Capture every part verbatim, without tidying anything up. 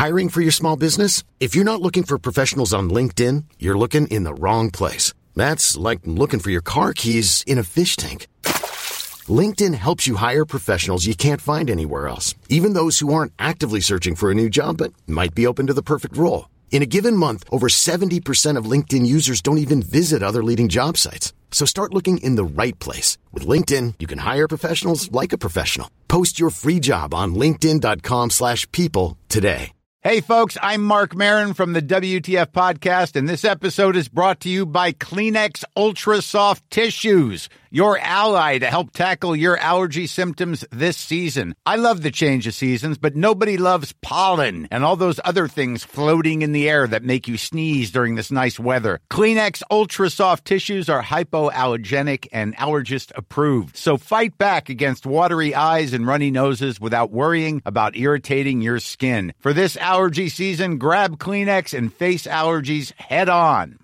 Hiring for your small business? If you're not looking for professionals on LinkedIn, you're looking in the wrong place. That's like looking for your car keys in a fish tank. LinkedIn helps you hire professionals you can't find anywhere else, even those who aren't actively searching for a new job but might be open to the perfect role. In a given month, over seventy percent of LinkedIn users don't even visit other leading job sites. So start looking in the right place. With LinkedIn, you can hire professionals like a professional. Post your free job on linkedin.com slash people today. Hey, folks, I'm Mark Maron from the W T F Podcast, and this episode is brought to you by Kleenex Ultra Soft Tissues, your ally to help tackle your allergy symptoms this season. I love the change of seasons, but nobody loves pollen and all those other things floating in the air that make you sneeze during this nice weather. Kleenex Ultra Soft Tissues are hypoallergenic and allergist approved, so fight back against watery eyes and runny noses without worrying about irritating your skin. For this allergy season, grab Kleenex and face allergies head on.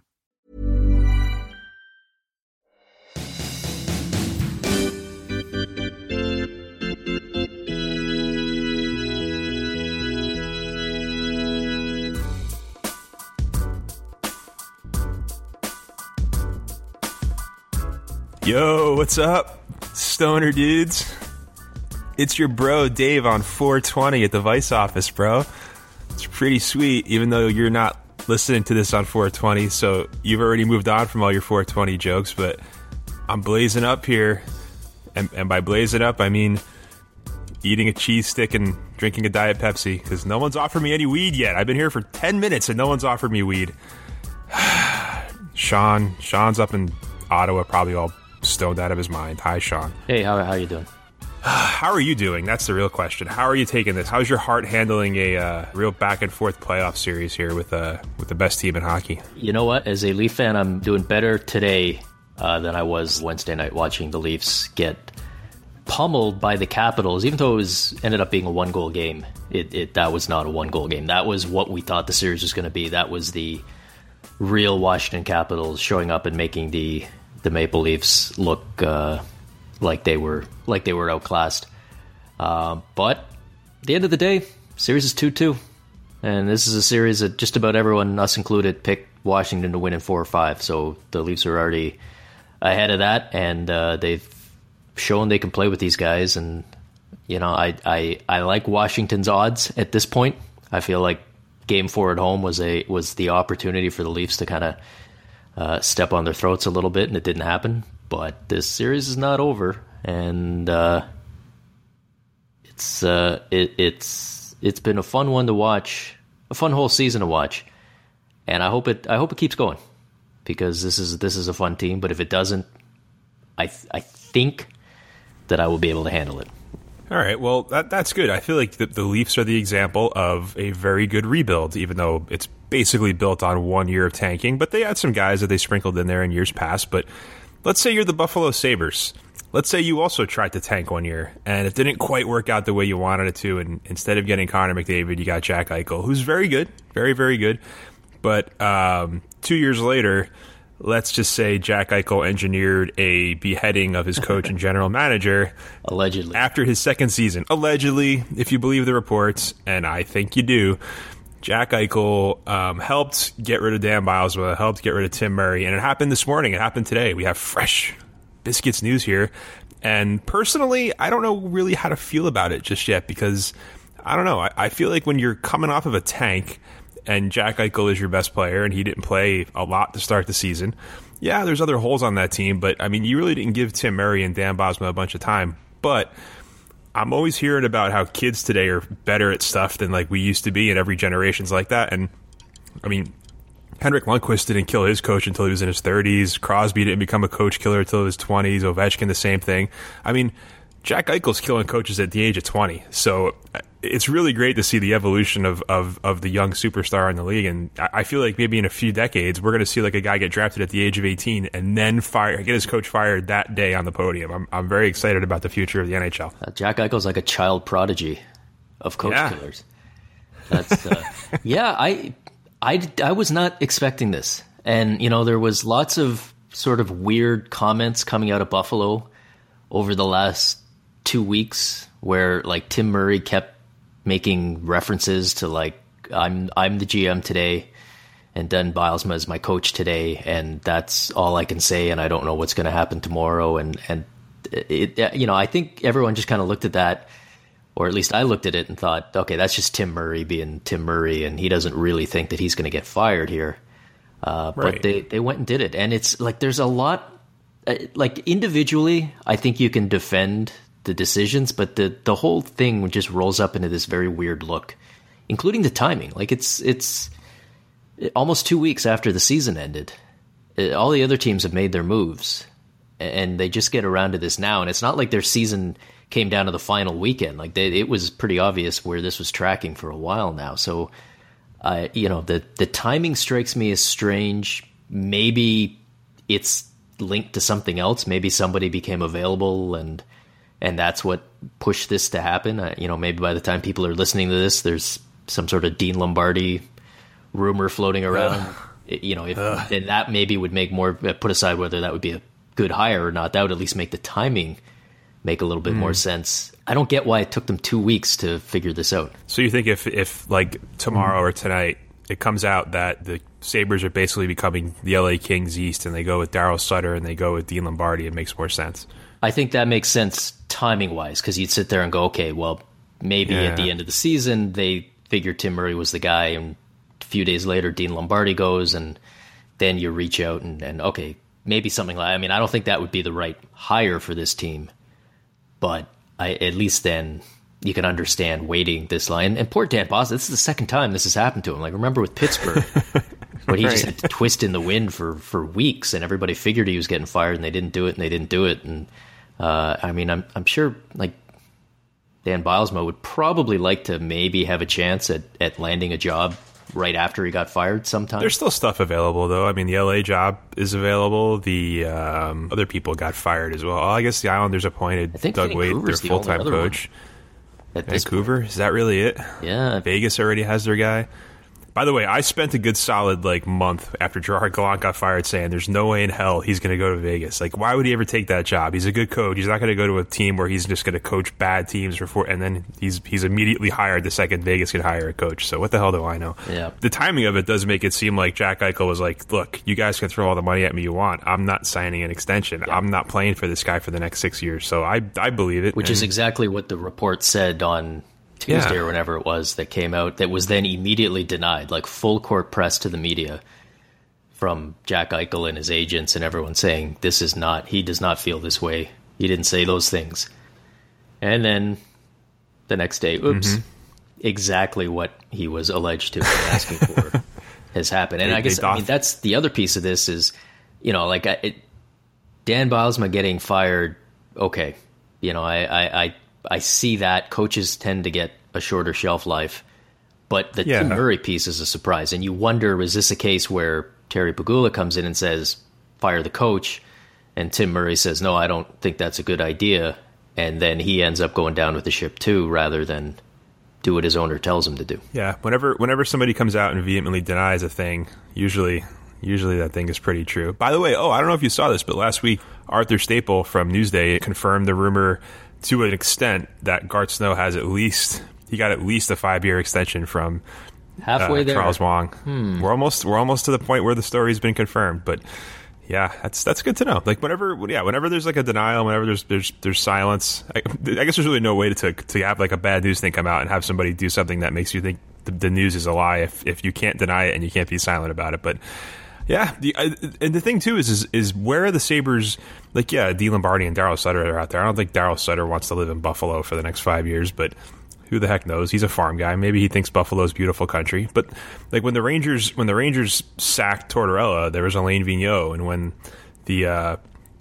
Yo, what's up, stoner dudes? It's your bro Dave on four twenty at the Vice office, bro. It's pretty sweet, even though you're not listening to this on four twenty, so you've already moved on from all your four twenty jokes, but I'm blazing up here, and, and by blazing up, I mean eating a cheese stick and drinking a Diet Pepsi, because no one's offered me any weed yet. I've been here for ten minutes, and no one's offered me weed. Sean, Sean's up in Ottawa, probably all stoned out of his mind. Hi, Sean. Hey, how how you doing? How are you doing? That's the real question. How are you taking this? How's your heart handling a uh, real back and forth playoff series here with uh, with the best team in hockey? You know what? As a Leaf fan, I'm doing better today uh, than I was Wednesday night watching the Leafs get pummeled by the Capitals. Even though it was ended up being a one goal game, it, it that was not a one goal game. That was what we thought the series was going to be. That was the real Washington Capitals showing up and making the the Maple Leafs look uh, like they were like they were outclassed. Uh, but at the end of the day, series is two two, and this is a series that just about everyone, us included, picked Washington to win in four or five. So the Leafs are already ahead of that, and uh, they've shown they can play with these guys. And you know, I I I like Washington's odds at this point. I feel like Game Four at home was a was the opportunity for the Leafs to kind of Uh, step on their throats a little bit, and it didn't happen. But this series is not over, and uh, it's uh, it, it's it's been a fun one to watch, a fun whole season to watch, and I hope it I hope it keeps going, because this is this is a fun team. But if it doesn't, I th- I think that I will be able to handle it. All right, well, that that's good. I feel like the, the Leafs are the example of a very good rebuild, even though it's basically built on one year of tanking. But they had some guys that they sprinkled in there in years past. But let's say you're the Buffalo Sabres. Let's say you also tried to tank one year, and it didn't quite work out the way you wanted it to. And instead of getting Connor McDavid, you got Jack Eichel, who's very good, very, very good. But um, two years later, let's just say Jack Eichel engineered a beheading of his coach and general manager. Allegedly. After his second season. Allegedly, if you believe the reports, and I think you do, Jack Eichel um, helped get rid of Dan Bilesma, helped get rid of Tim Murray, and it happened this morning. It happened today. We have fresh Biscuits news here. And personally, I don't know really how to feel about it just yet, because, I don't know, I, I feel like when you're coming off of a tank and Jack Eichel is your best player, and he didn't play a lot to start the season. Yeah, there's other holes on that team, but, I mean, you really didn't give Tim Murray and Dan Bilesma a bunch of time. But I'm always hearing about how kids today are better at stuff than, like, we used to be, and every generation's like that. And, I mean, Henrik Lundqvist didn't kill his coach until he was in his thirties. Crosby didn't become a coach killer until his twenties. Ovechkin, the same thing. I mean, Jack Eichel's killing coaches at the age of twenty. So it's really great to see the evolution of, of, of the young superstar in the league. And I feel like maybe in a few decades, we're going to see like a guy get drafted at the age of eighteen and then fire, get his coach fired that day on the podium. I'm I'm very excited about the future of the N H L. Uh, Jack Eichel's like a child prodigy of coach yeah. killers. That's uh, yeah. I, I I was not expecting this, and you know there was lots of sort of weird comments coming out of Buffalo over the last two weeks, where like Tim Murray kept making references to like I'm I'm the G M today, and Dan Bylsma is my coach today, and that's all I can say, and I don't know what's going to happen tomorrow. And and it, it, you know, I think everyone just kind of looked at that, or at least I looked at it and thought, okay, that's just Tim Murray being Tim Murray, and he doesn't really think that he's going to get fired here. Uh, right. But they, they went and did it, and it's like there's a lot. Uh, like individually, I think you can defend the decisions, but the the whole thing just rolls up into this very weird look, including the timing. Like it's it's almost two weeks after the season ended. All the other teams have made their moves, and they just get around to this now. And it's not like their season came down to the final weekend. Like they, it was pretty obvious where this was tracking for a while now. So, uh, you know, the the timing strikes me as strange. Maybe it's linked to something else. Maybe somebody became available and. And that's what pushed this to happen. Uh, you know, maybe by the time people are listening to this, there's some sort of Dean Lombardi rumor floating around. Uh, it, you know, if, uh, then that maybe would make more, put aside whether that would be a good hire or not, that would at least make the timing make a little bit mm. more sense. I don't get why it took them two weeks to figure this out. So you think if, if like tomorrow mm. or tonight, it comes out that the Sabres are basically becoming the L A Kings East and they go with Daryl Sutter and they go with Dean Lombardi, it makes more sense. I think that makes sense timing-wise, because you'd sit there and go, okay, well, maybe yeah. at the end of the season, they figured Tim Murray was the guy, and a few days later, Dean Lombardi goes, and then you reach out and, and okay, maybe something like, I mean, I don't think that would be the right hire for this team, but I, at least then you can understand waiting this line. And poor Dan Bylsma, this is the second time this has happened to him. Like, remember with Pittsburgh, when he right. just had to twist in the wind for, for weeks, and everybody figured he was getting fired, and they didn't do it, and they didn't do it, and Uh, I mean, I'm I'm sure like Dan Bylsma would probably like to maybe have a chance at, at landing a job right after he got fired sometime. There's still stuff available, though. I mean, the L A job is available. The um, other people got fired as well. Oh, I guess the Islanders appointed Doug Weight, their full-time the coach. Vancouver? Is that really it? Yeah. Vegas already has their guy. By the way, I spent a good solid like month after Gerard Gallant got fired saying there's no way in hell he's going to go to Vegas. Like, why would he ever take that job? He's a good coach. He's not going to go to a team where he's just going to coach bad teams before, and then he's he's immediately hired the second Vegas could hire a coach. So what the hell do I know? Yeah. The timing of it does make it seem like Jack Eichel was like, look, you guys can throw all the money at me you want. I'm not signing an extension. Yeah. I'm not playing for this guy for the next six years. So I I believe it. Which and, is exactly what the report said on Tuesday yeah. or whenever it was that came out, that was then immediately denied, like full court press to the media from Jack Eichel and his agents and everyone saying this is not, he does not feel this way. He didn't say those things. And then the next day, oops, mm-hmm. exactly what he was alleged to be asking for has happened. And they, I guess I mean, that's the other piece of this is, you know, like I, it, Dan Bylsma getting fired. Okay. You know, I, I, I I see that coaches tend to get a shorter shelf life, but the yeah. Tim Murray piece is a surprise. And you wonder, is this a case where Terry Pegula comes in and says, fire the coach, and Tim Murray says, no, I don't think that's a good idea, and then he ends up going down with the ship too, rather than do what his owner tells him to do. Yeah, whenever whenever somebody comes out and vehemently denies a thing, usually usually that thing is pretty true. By the way, oh, I don't know if you saw this, but last week, Arthur Staple from Newsday confirmed the rumor to an extent that Garth Snow has at least he got at least a five year extension from halfway uh, there. Charles Wang. Hmm. We're almost we're almost to the point where the story's been confirmed, but yeah, that's that's good to know. Like whenever yeah, whenever there's like a denial, whenever there's there's there's silence, I, I guess there's really no way to to have like a bad news thing come out and have somebody do something that makes you think the, the news is a lie if if you can't deny it and you can't be silent about it, but. Yeah, the, uh, and the thing too is, is is where are the Sabres? Like, yeah, Dean Lombardi and Daryl Sutter are out there. I don't think Daryl Sutter wants to live in Buffalo for the next five years, but who the heck knows? He's a farm guy. Maybe he thinks Buffalo's beautiful country. But like when the Rangers when the Rangers sacked Tortorella, there was Alain Vigneault, and when the uh,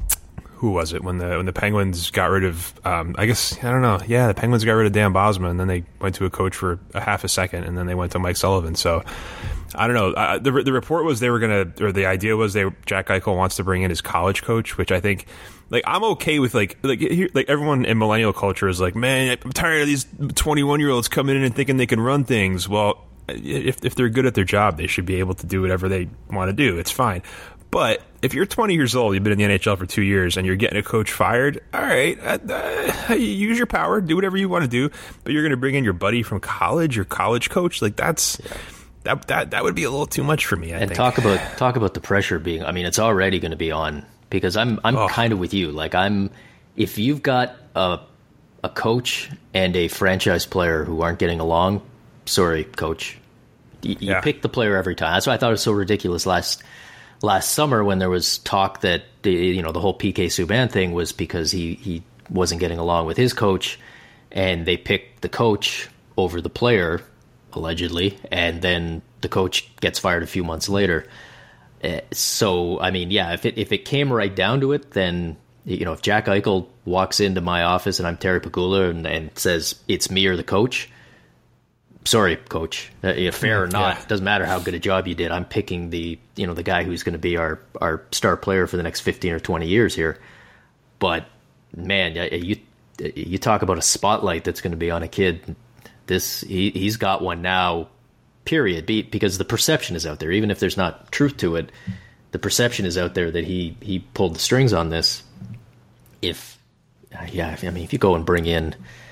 who was it when the when the Penguins got rid of um, I guess I don't know yeah the Penguins got rid of Dan Bylsma, and then they went to a coach for a half a second, and then they went to Mike Sullivan. So. I don't know. Uh, the the report was they were gonna, or the idea was they Jack Eichel wants to bring in his college coach, which I think, like, I'm okay with. Like, like, here, like everyone in millennial culture is like, man, I'm tired of these twenty-one year olds coming in and thinking they can run things. Well, if if they're good at their job, they should be able to do whatever they want to do. It's fine. But if you're twenty years old, you've been in the N H L for two years, and you're getting a coach fired, all right, uh, uh, use your power, do whatever you want to do. But you're going to bring in your buddy from college, your college coach, like that's yeah. that that that would be a little too much for me. I and think. talk about talk about the pressure being. I mean, it's already going to be on because I'm I'm oh. kind of with you. Like I'm, if you've got a a coach and a franchise player who aren't getting along, sorry, coach, you, you yeah. pick the player every time. That's why I thought it was so ridiculous last. Last summer, when there was talk that the, you know the whole P K Subban thing was because he, he wasn't getting along with his coach, and they picked the coach over the player, allegedly, and then the coach gets fired a few months later. Uh, so, I mean, yeah, if it if it came right down to it, then you know if Jack Eichel walks into my office and I'm Terry Pegula and, and says it's me or the coach. Sorry, coach. Uh, fair or not, yeah. doesn't matter how good a job you did. I'm picking the you know the guy who's going to be our, our star player for the next fifteen or twenty years here. But man, you you talk about a spotlight that's going to be on a kid. This he he's got one now. Period. Because the perception is out there, even if there's not truth to it. The perception is out there that he he pulled the strings on this. If yeah, I mean, if you go and bring in.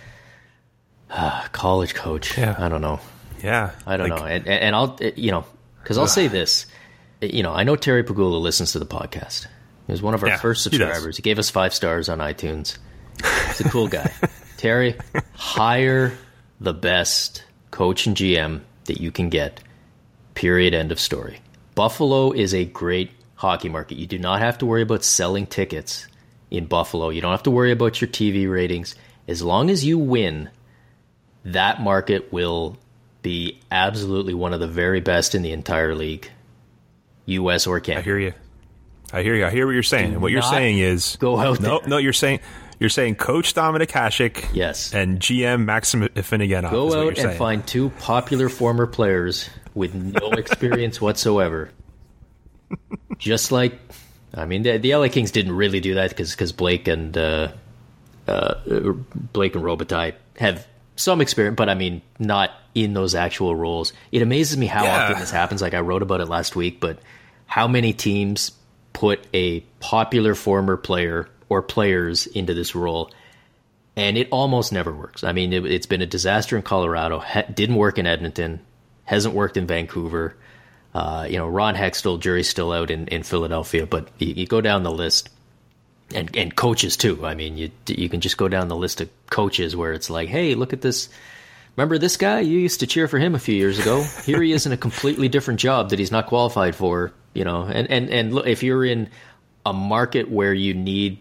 Uh, college coach. Yeah. I don't know. Yeah. I don't like, know. And, and I'll, you know, because I'll say this, you know, I know Terry Pegula listens to the podcast. He was one of our yeah, first subscribers. He, he gave us five stars on iTunes. He's a cool guy. Terry, hire the best coach and G M that you can get. Period. End of story. Buffalo is a great hockey market. You do not have to worry about selling tickets in Buffalo. You don't have to worry about your T V ratings. As long as you win, that market will be absolutely one of the very best in the entire league, U S or Canada. I hear you. I hear you. I hear what you're saying. Do what you're saying is go out no, there. no. You're saying you're saying Coach Dominik Hasek, yes, and G M Maxim Afinogenov. Go out and saying. find two popular former players with no experience whatsoever. Just like, I mean, the, the L A Kings didn't really do that because because Blake and uh, uh, Blake and Robitaille have. Some experience, but I mean, not in those actual roles. It amazes me how yeah. often this happens. Like I wrote about it last week, but how many teams put a popular former player or players into this role, and it almost never works. I mean, it, it's been a disaster in Colorado. Ha- didn't work in Edmonton. Hasn't worked in Vancouver. Uh, you know, Ron Hextall, jury's still out in, in Philadelphia, but you, you go down the list. And and coaches too. I mean, you you can just go down the list of coaches where it's like, hey, look at this. Remember this guy? You used to cheer for him a few years ago. Here he is in a completely different job that he's not qualified for. You know, and and and look, if you're in a market where you need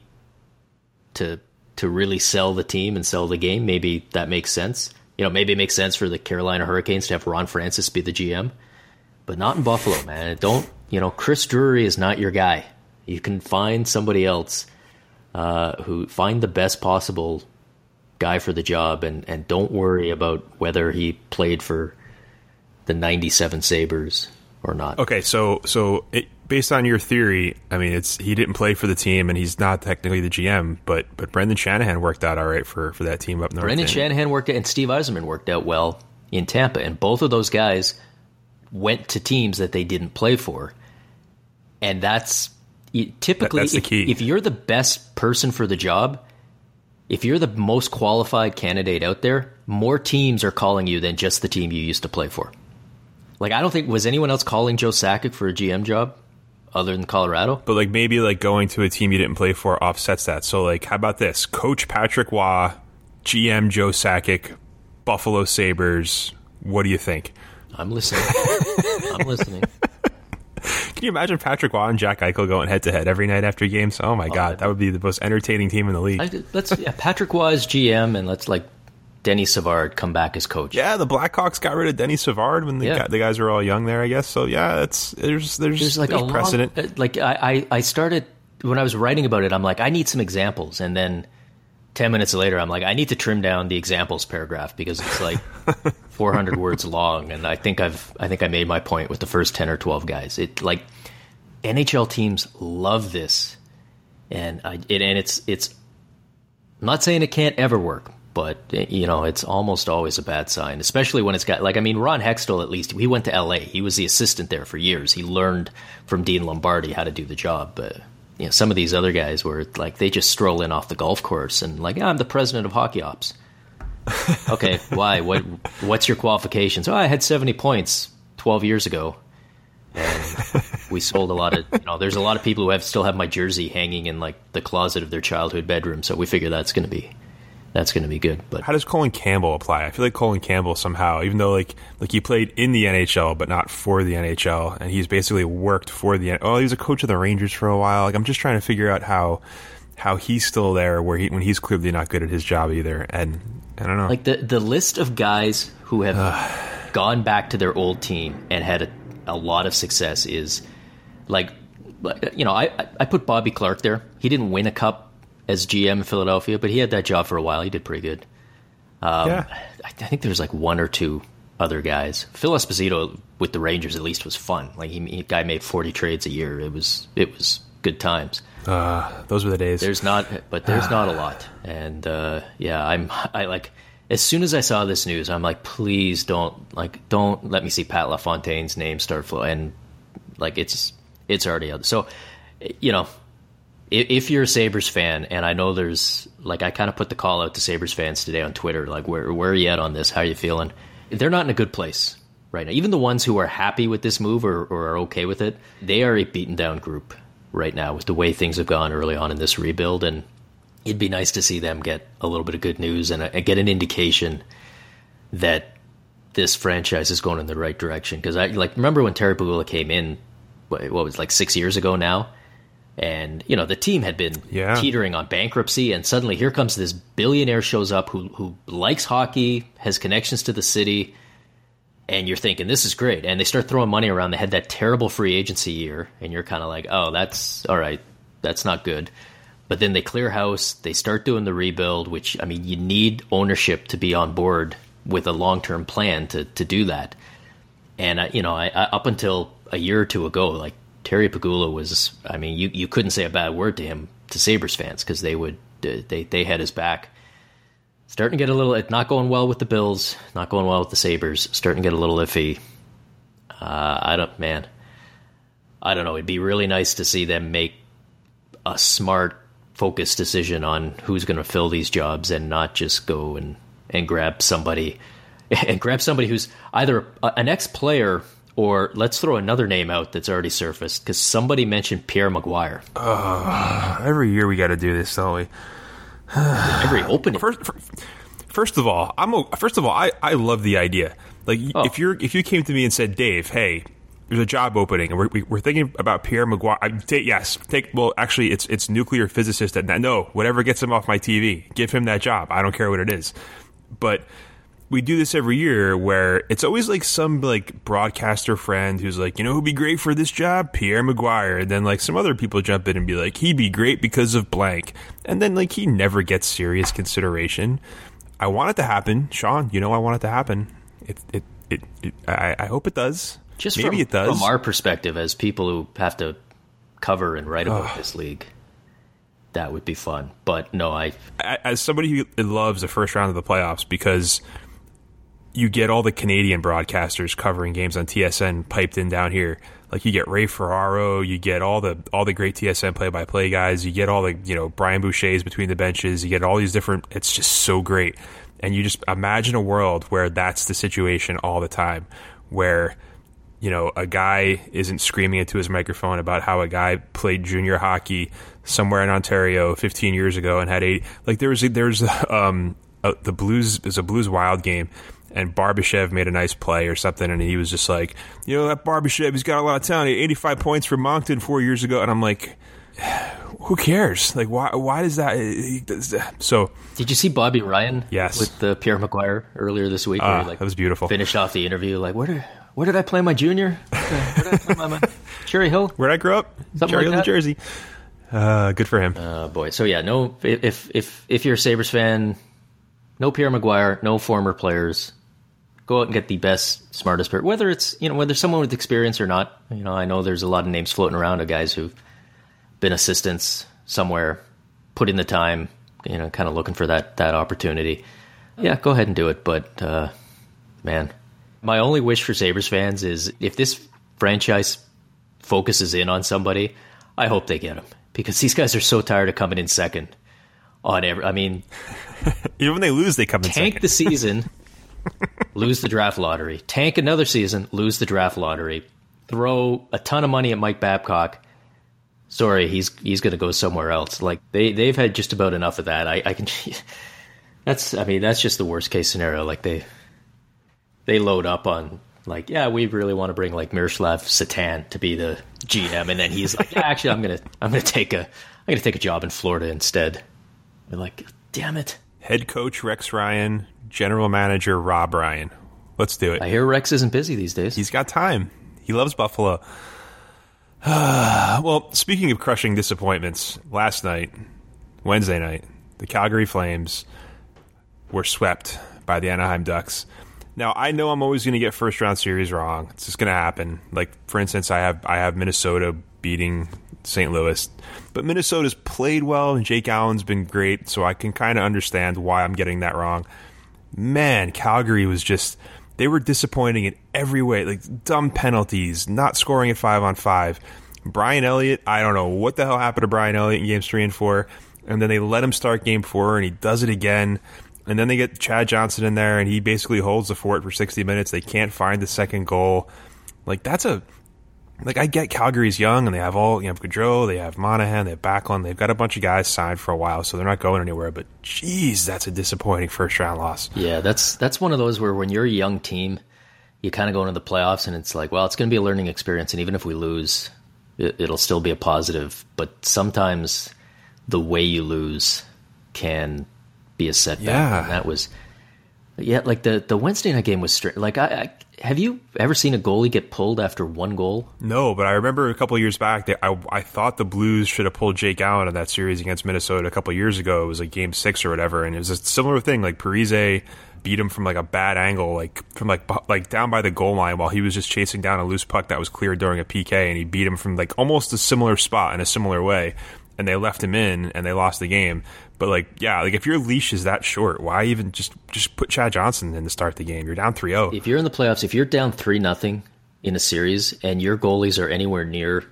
to to really sell the team and sell the game, maybe that makes sense. You know, maybe it makes sense for the Carolina Hurricanes to have Ron Francis be the G M, but not in Buffalo, man. Don't you know? Chris Drury is not your guy. You can find somebody else. Uh, who find the best possible guy for the job and, and don't worry about whether he played for the ninety-seven Sabres or not. Okay, so so it, based on your theory, I mean, it's he didn't play for the team and he's not technically the G M, but but Brendan Shanahan worked out all right for, for that team up north. Brendan Shanahan worked out, and Steve Yzerman worked out well in Tampa, and both of those guys went to teams that they didn't play for, and that's. Typically, That's the if, key. if you're the best person for the job, if you're the most qualified candidate out there, more teams are calling you than just the team you used to play for. Like, I don't think, was anyone else calling Joe Sakic for a G M job other than Colorado? But, like, maybe, like, going to a team you didn't play for offsets that. So, like, how about this? Coach Patrick Waugh, G M Joe Sakic, Buffalo Sabres. What do you think? I'm listening. I'm listening. Can you imagine Patrick Waugh and Jack Eichel going head-to-head every night after games? Oh, my oh, God. That would be the most entertaining team in the league. I, let's yeah, Patrick Waugh is G M, and let's, like, Denny Savard come back as coach. Yeah, the Blackhawks got rid of Denny Savard when the, yeah. guy, the guys were all young there, I guess. So, yeah, it's there's there's, there's, like, there's a precedent. Long, like, I, I started, when I was writing about it, I'm like, I need some examples. And then ten minutes later, I'm like, I need to trim down the examples paragraph because it's, like, four hundred words long. And I think I've I think I made my point with the first ten or twelve guys. It, like... N H L teams love this, and I, it, and it's it's. I'm not saying it can't ever work, but, you know, it's almost always a bad sign, especially when it's got, like, I mean, Ron Hextall, at least, he went to L A. He was the assistant there for years. He learned from Dean Lombardi how to do the job. But, you know, some of these other guys were, like, they just stroll in off the golf course and, like, yeah, I'm the president of hockey ops. Okay, why? What? What's your qualifications? Oh, I had seventy points twelve years ago. And we sold a lot of, you know, there's a lot of people who have still have my jersey hanging in, like, the closet of their childhood bedroom. So we figure that's going to be, that's going to be good. But how does Colin Campbell apply? I feel like Colin Campbell somehow, even though like like he played in the N H L but not for the N H L, and he's basically worked for the. Oh, he was a coach of the Rangers for a while. Like I'm just trying to figure out how how he's still there where he when he's clearly not good at his job either. And I don't know. Like the the list of guys who have gone back to their old team and had a, a lot of success is like, you know, I I put Bobby Clarke there. He didn't win a cup as G M in Philadelphia, but he had that job for a while. He did pretty good. Um, yeah. I, I think there's like one or two other guys. Phil Esposito with the Rangers at least was fun. Like he, he guy made forty trades a year. It was it was good times. Uh, those were the days. There's not, but there's not a lot. And uh, yeah, I'm I like as soon as I saw this news, I'm like, please don't like don't let me see Pat LaFontaine's name start flowing. And like it's it's already out. So you know. If you're a Sabres fan, and I know there's, like, I kind of put the call out to Sabres fans today on Twitter, like, where where are you at on this? How are you feeling? They're not in a good place right now. Even the ones who are happy with this move or, or are okay with it, they are a beaten down group right now with the way things have gone early on in this rebuild. And it'd be nice to see them get a little bit of good news and, a, and get an indication that this franchise is going in the right direction. Because I like remember when Terry Pegula came in, what, what was it, like six years ago now? And, you know, the team had been yeah. teetering on bankruptcy, and suddenly here comes this billionaire shows up who who likes hockey, has connections to the city, and you're thinking, this is great. And they start throwing money around. They had that terrible free agency year, and you're kind of like, oh, that's all right. That's not good. But then they clear house. They start doing the rebuild, which, I mean, you need ownership to be on board with a long-term plan to, to do that. And, uh, you know, I, I, up until a year or two ago, like, Terry Pegula was, I mean, you, you couldn't say a bad word to him, to Sabres fans, because they would, they, they had his back. Starting to get a little, not going well with the Bills, not going well with the Sabres, starting to get a little iffy. Uh, I don't, man, I don't know. It'd be really nice to see them make a smart, focused decision on who's going to fill these jobs and not just go and, and grab somebody, and grab somebody who's either an ex-player or let's throw another name out that's already surfaced, because somebody mentioned Pierre Maguire. Uh, every year we got to do this, don't we? Every opening. First, first of all, I'm a, first of all, I, I love the idea. Like oh. if you're if you came to me and said, Dave, hey, there's a job opening, and we're we, we're thinking about Pierre Maguire. I take yes, take well, actually, it's it's nuclear physicist. At, no, whatever gets him off my T V, give him that job. I don't care what it is, but. We do this every year where it's always like some like broadcaster friend who's like, you know who'd be great for this job? Pierre Maguire. And then like some other people jump in and be like, he'd be great because of blank. And then like he never gets serious consideration. I want it to happen. Sean, you know I want it to happen. It it it, it I, I hope it does. Just maybe from, it does. From our perspective as people who have to cover and write about this league. That would be fun. But no, I as somebody who loves the first round of the playoffs because you get all the Canadian broadcasters covering games on T S N piped in down here. Like you get Ray Ferraro, you get all the all the great T S N play-by-play guys, you get all the, you know, Brian Boucher's between the benches, you get all these different, it's just so great. And you just imagine a world where that's the situation all the time, where, you know, a guy isn't screaming into his microphone about how a guy played junior hockey somewhere in Ontario fifteen years ago and had eight, like there was, there's um, a, the Blues, there's a Blues Wild game, and Barbashev made a nice play or something, and he was just like, you know, that Barbashev, he's got a lot of talent. He had eighty-five points for Moncton four years ago. And I'm like, who cares? Like, why Why does that? So, did you see Bobby Ryan yes. with uh, Pierre Maguire earlier this week? Uh, where he, like, that was beautiful. Finished off the interview, like, where did, where did I play my junior? Where did I play my, my Cherry Hill? Where did I grow up? Something Cherry like Hill, New Jersey. Uh, good for him. Oh, uh, boy. So, yeah, no, if, if, if you're a Sabres fan, no Pierre Maguire, no former players. Go out and get the best, smartest person. Whether it's, you know, whether someone with experience or not. You know, I know there's a lot of names floating around of guys who've been assistants somewhere, put in the time, you know, kind of looking for that that opportunity. Yeah, go ahead and do it. But, uh, man, my only wish for Sabres fans is if this franchise focuses in on somebody, I hope they get him. Because these guys are so tired of coming in second on every... I mean... Even when they lose, they come in tank second. the season, lose the draft lottery. Tank another season, lose the draft lottery. Throw a ton of money at Mike Babcock. Sorry, he's he's going to go somewhere else. Like they they've had just about enough of that. I, I can. That's I mean that's just the worst case scenario. Like they they load up on like yeah we really want to bring like Miroslav Satan to be the G M, and then he's like yeah actually I'm gonna I'm gonna take a I'm gonna take a job in Florida instead. They're like damn it. Head coach Rex Ryan, general manager Rob Ryan. Let's do it. I hear Rex isn't busy these days. He's got time. He loves Buffalo. Well, speaking of crushing disappointments, last night, Wednesday night, the Calgary Flames were swept by the Anaheim Ducks. Now, I know I'm always going to get first round series wrong. It's just going to happen. Like, for instance, I have I have Minnesota beating Saint Louis. But Minnesota's played well, and Jake Allen's been great, so I can kind of understand why I'm getting that wrong. Man, Calgary was just... They were disappointing in every way, like dumb penalties, not scoring at five on five. Brian Elliott, I don't know what the hell happened to Brian Elliott in games three and four. And then they let him start game four, and he does it again. And then they get Chad Johnson in there, and he basically holds the fort for sixty minutes. They can't find the second goal. Like, that's a... Like, I get Calgary's young, and they have all, you know, Gaudreau, they have Monahan, they have Backlund. They've got a bunch of guys signed for a while, so they're not going anywhere. But, geez, that's a disappointing first-round loss. Yeah, that's that's one of those where when you're a young team, you kind of go into the playoffs, and it's like, well, it's going to be a learning experience, and even if we lose, it, it'll still be a positive. But sometimes the way you lose can be a setback. Yeah. And that was... Yeah, like the, the Wednesday night game was straight. Like, I, I have you ever seen a goalie get pulled after one goal? No, but I remember a couple of years back, they, I I thought the Blues should have pulled Jake Allen in that series against Minnesota a couple of years ago. It was like game six or whatever, and it was a similar thing. Like Parise beat him from like a bad angle, like from like like down by the goal line while he was just chasing down a loose puck that was cleared during a P K, and he beat him from like almost a similar spot in a similar way. And they left him in, and they lost the game. But, like, yeah, like if your leash is that short, why even just just put Chad Johnson in to start the game? You're down three oh. If you're in the playoffs, if you're down three nothing in a series, and your goalies are anywhere near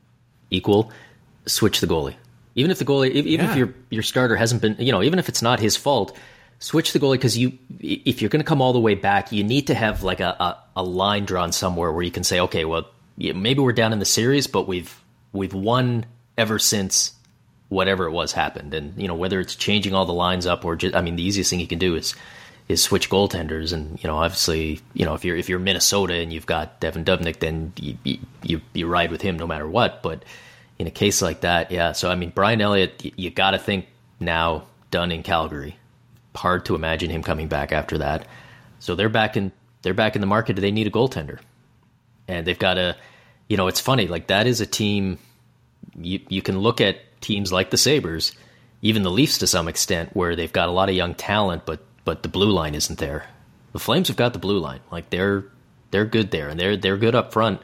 equal, switch the goalie. Even if the goalie, even yeah. if your your starter hasn't been, you know, even if it's not his fault, switch the goalie because you, if you're going to come all the way back, you need to have like a, a, a line drawn somewhere where you can say, okay, well, yeah, maybe we're down in the series, but we've we've won ever since whatever it was happened. And, you know, whether it's changing all the lines up or just, I mean, the easiest thing you can do is, is switch goaltenders. And, you know, obviously, you know, if you're, if you're Minnesota and you've got Devin Dubnyk, then you, you, you ride with him no matter what. But in a case like that, yeah. So, I mean, Brian Elliott, you, you got to think now done in Calgary. Hard to imagine him coming back after that. So they're back in, they're back in the market. Do they need a goaltender? And they've got a, you know, it's funny, like that is a team. You you can look at teams like the Sabres, even the Leafs to some extent, where they've got a lot of young talent, but but the blue line isn't there. The Flames have got the blue line, like they're they're good there, and they're they're good up front.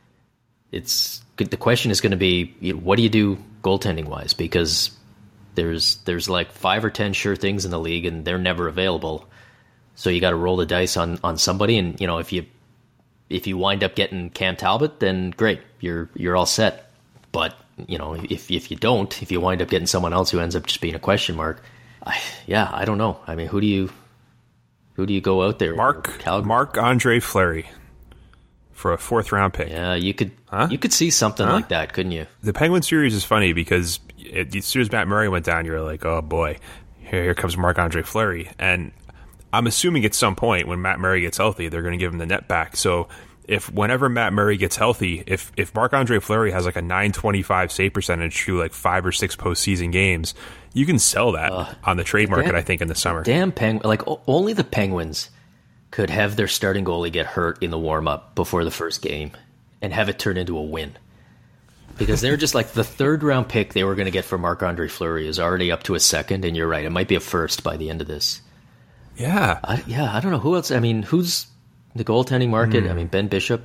It's the question is going to be, you know, what do you do goaltending wise? Because there's there's like five or ten sure things in the league, and they're never available. So you got to roll the dice on on somebody, and you know if you if you wind up getting Cam Talbot, then great, you're you're all set. But you know, if if you don't, if you wind up getting someone else who ends up just being a question mark, I, yeah, I don't know. I mean, who do you who do you go out there? Mark Marc-Andre Fleury for a fourth round pick. Yeah, you could huh? you could see something huh? like that, couldn't you? The Penguin series is funny because it, as soon as Matt Murray went down, you're like, oh boy, here, here comes Marc-Andre Fleury, and I'm assuming at some point when Matt Murray gets healthy, they're going to give him the net back. So if whenever Matt Murray gets healthy, if if Marc-Andre Fleury has like a nine twenty-five save percentage through like five or six postseason games, you can sell that uh, on the trade market, damn, I think, in the summer. Damn Penguin! Like o- only the Penguins could have their starting goalie get hurt in the warm up before the first game and have it turn into a win. Because they're just like the third round pick they were going to get for Marc-Andre Fleury is already up to a second, and you're right, it might be a first by the end of this. Yeah, I, yeah. I don't know who else. I mean, who's the goaltending market? Mm. I mean, Ben Bishop.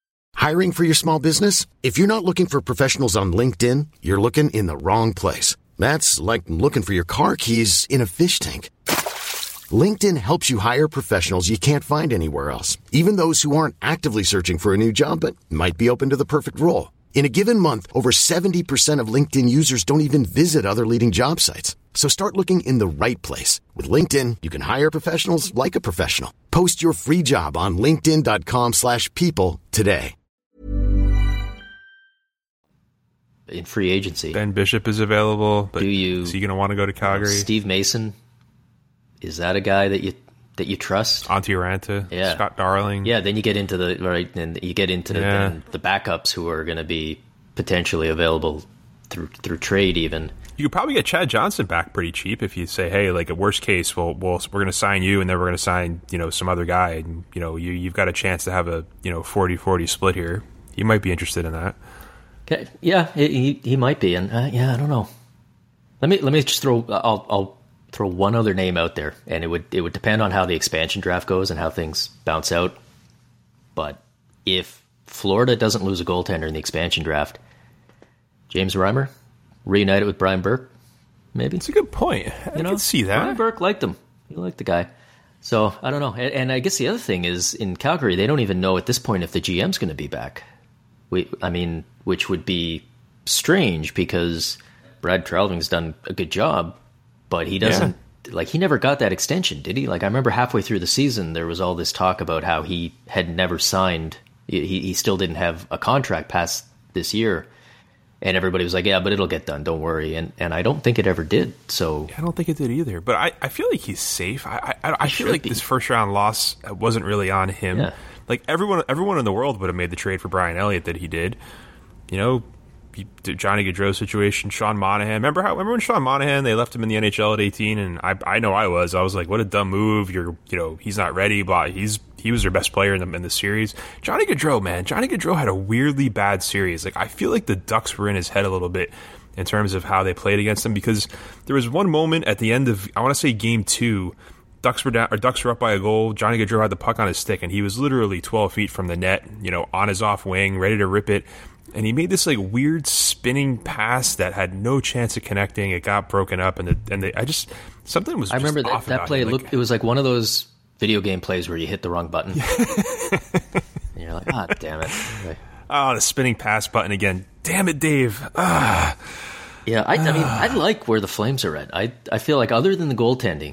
Hiring for your small business? If you're not looking for professionals on LinkedIn, you're looking in the wrong place. That's like looking for your car keys in a fish tank. LinkedIn helps you hire professionals you can't find anywhere else, even those who aren't actively searching for a new job but might be open to the perfect role. In a given month, over seventy percent of LinkedIn users don't even visit other leading job sites. So start looking in the right place. With LinkedIn, you can hire professionals like a professional. Post your free job on linkedin.com slash people today. In free agency. Ben Bishop is available, but Do you, is he going to want to go to Calgary? Steve Mason, is that a guy that you that you trust? Antti Raanta, yeah. Scott Darling. Yeah, then you get into the right, and you get into the, Yeah. then the backups who are going to be potentially available through through trade even. You could probably get Chad Johnson back pretty cheap if you say, hey, like, at worst case, we'll, we'll, we're going to sign you, and then we're going to sign, you know, some other guy, and, you know, you, you've got a chance to have a, you know, forty forty split here. He might be interested in that. Okay. Yeah, he he might be, and uh, yeah, I don't know. Let me let me just throw. I'll I'll throw one other name out there, and it would it would depend on how the expansion draft goes and how things bounce out. But if Florida doesn't lose a goaltender in the expansion draft, James Reimer, reunited with Brian Burke, maybe. It's a good point. I You know, can see that. Brian Burke liked him. He liked the guy. So I don't know. And, and I guess the other thing is in Calgary, they don't even know at this point if the G M's going to be back. We, I mean, which would be strange because Brad Trelving's done a good job, but he doesn't, yeah. like, he never got that extension, did he? Like, I remember halfway through the season, there was all this talk about how he had never signed, he, he still didn't have a contract past this year. And everybody was like, yeah, but it'll get done, don't worry. And and I don't think it ever did. So I don't think it did either. But I, I feel like he's safe. I I, I feel like be. this first round loss wasn't really on him. Yeah. Like everyone everyone in the world would have made the trade for Brian Elliott that he did. You know, he, the Johnny Gaudreau situation, Sean Monahan. Remember how? Remember when Sean Monahan, they left him in the N H L at eighteen, and I I know I was. I was like, what a dumb move. You're you know he's not ready. But he's he was their best player in the in the series. Johnny Gaudreau, man, Johnny Gaudreau had a weirdly bad series. Like I feel like the Ducks were in his head a little bit in terms of how they played against him because there was one moment at the end of I want to say game two. Ducks were down, or Ducks were up by a goal. Johnny Gaudreau had the puck on his stick, and he was literally twelve feet from the net, you know, on his off wing, ready to rip it. And he made this like weird spinning pass that had no chance of connecting. It got broken up, and the, and the, I just something was. I just remember that, off that about play. him. Looked, like, it was like one of those video game plays where you hit the wrong button, and you're like, ah, damn it. Like, oh, the spinning pass button again. Damn it, Dave. Ah. Yeah, I, I mean, I like where the Flames are at. I I feel like other than the goaltending,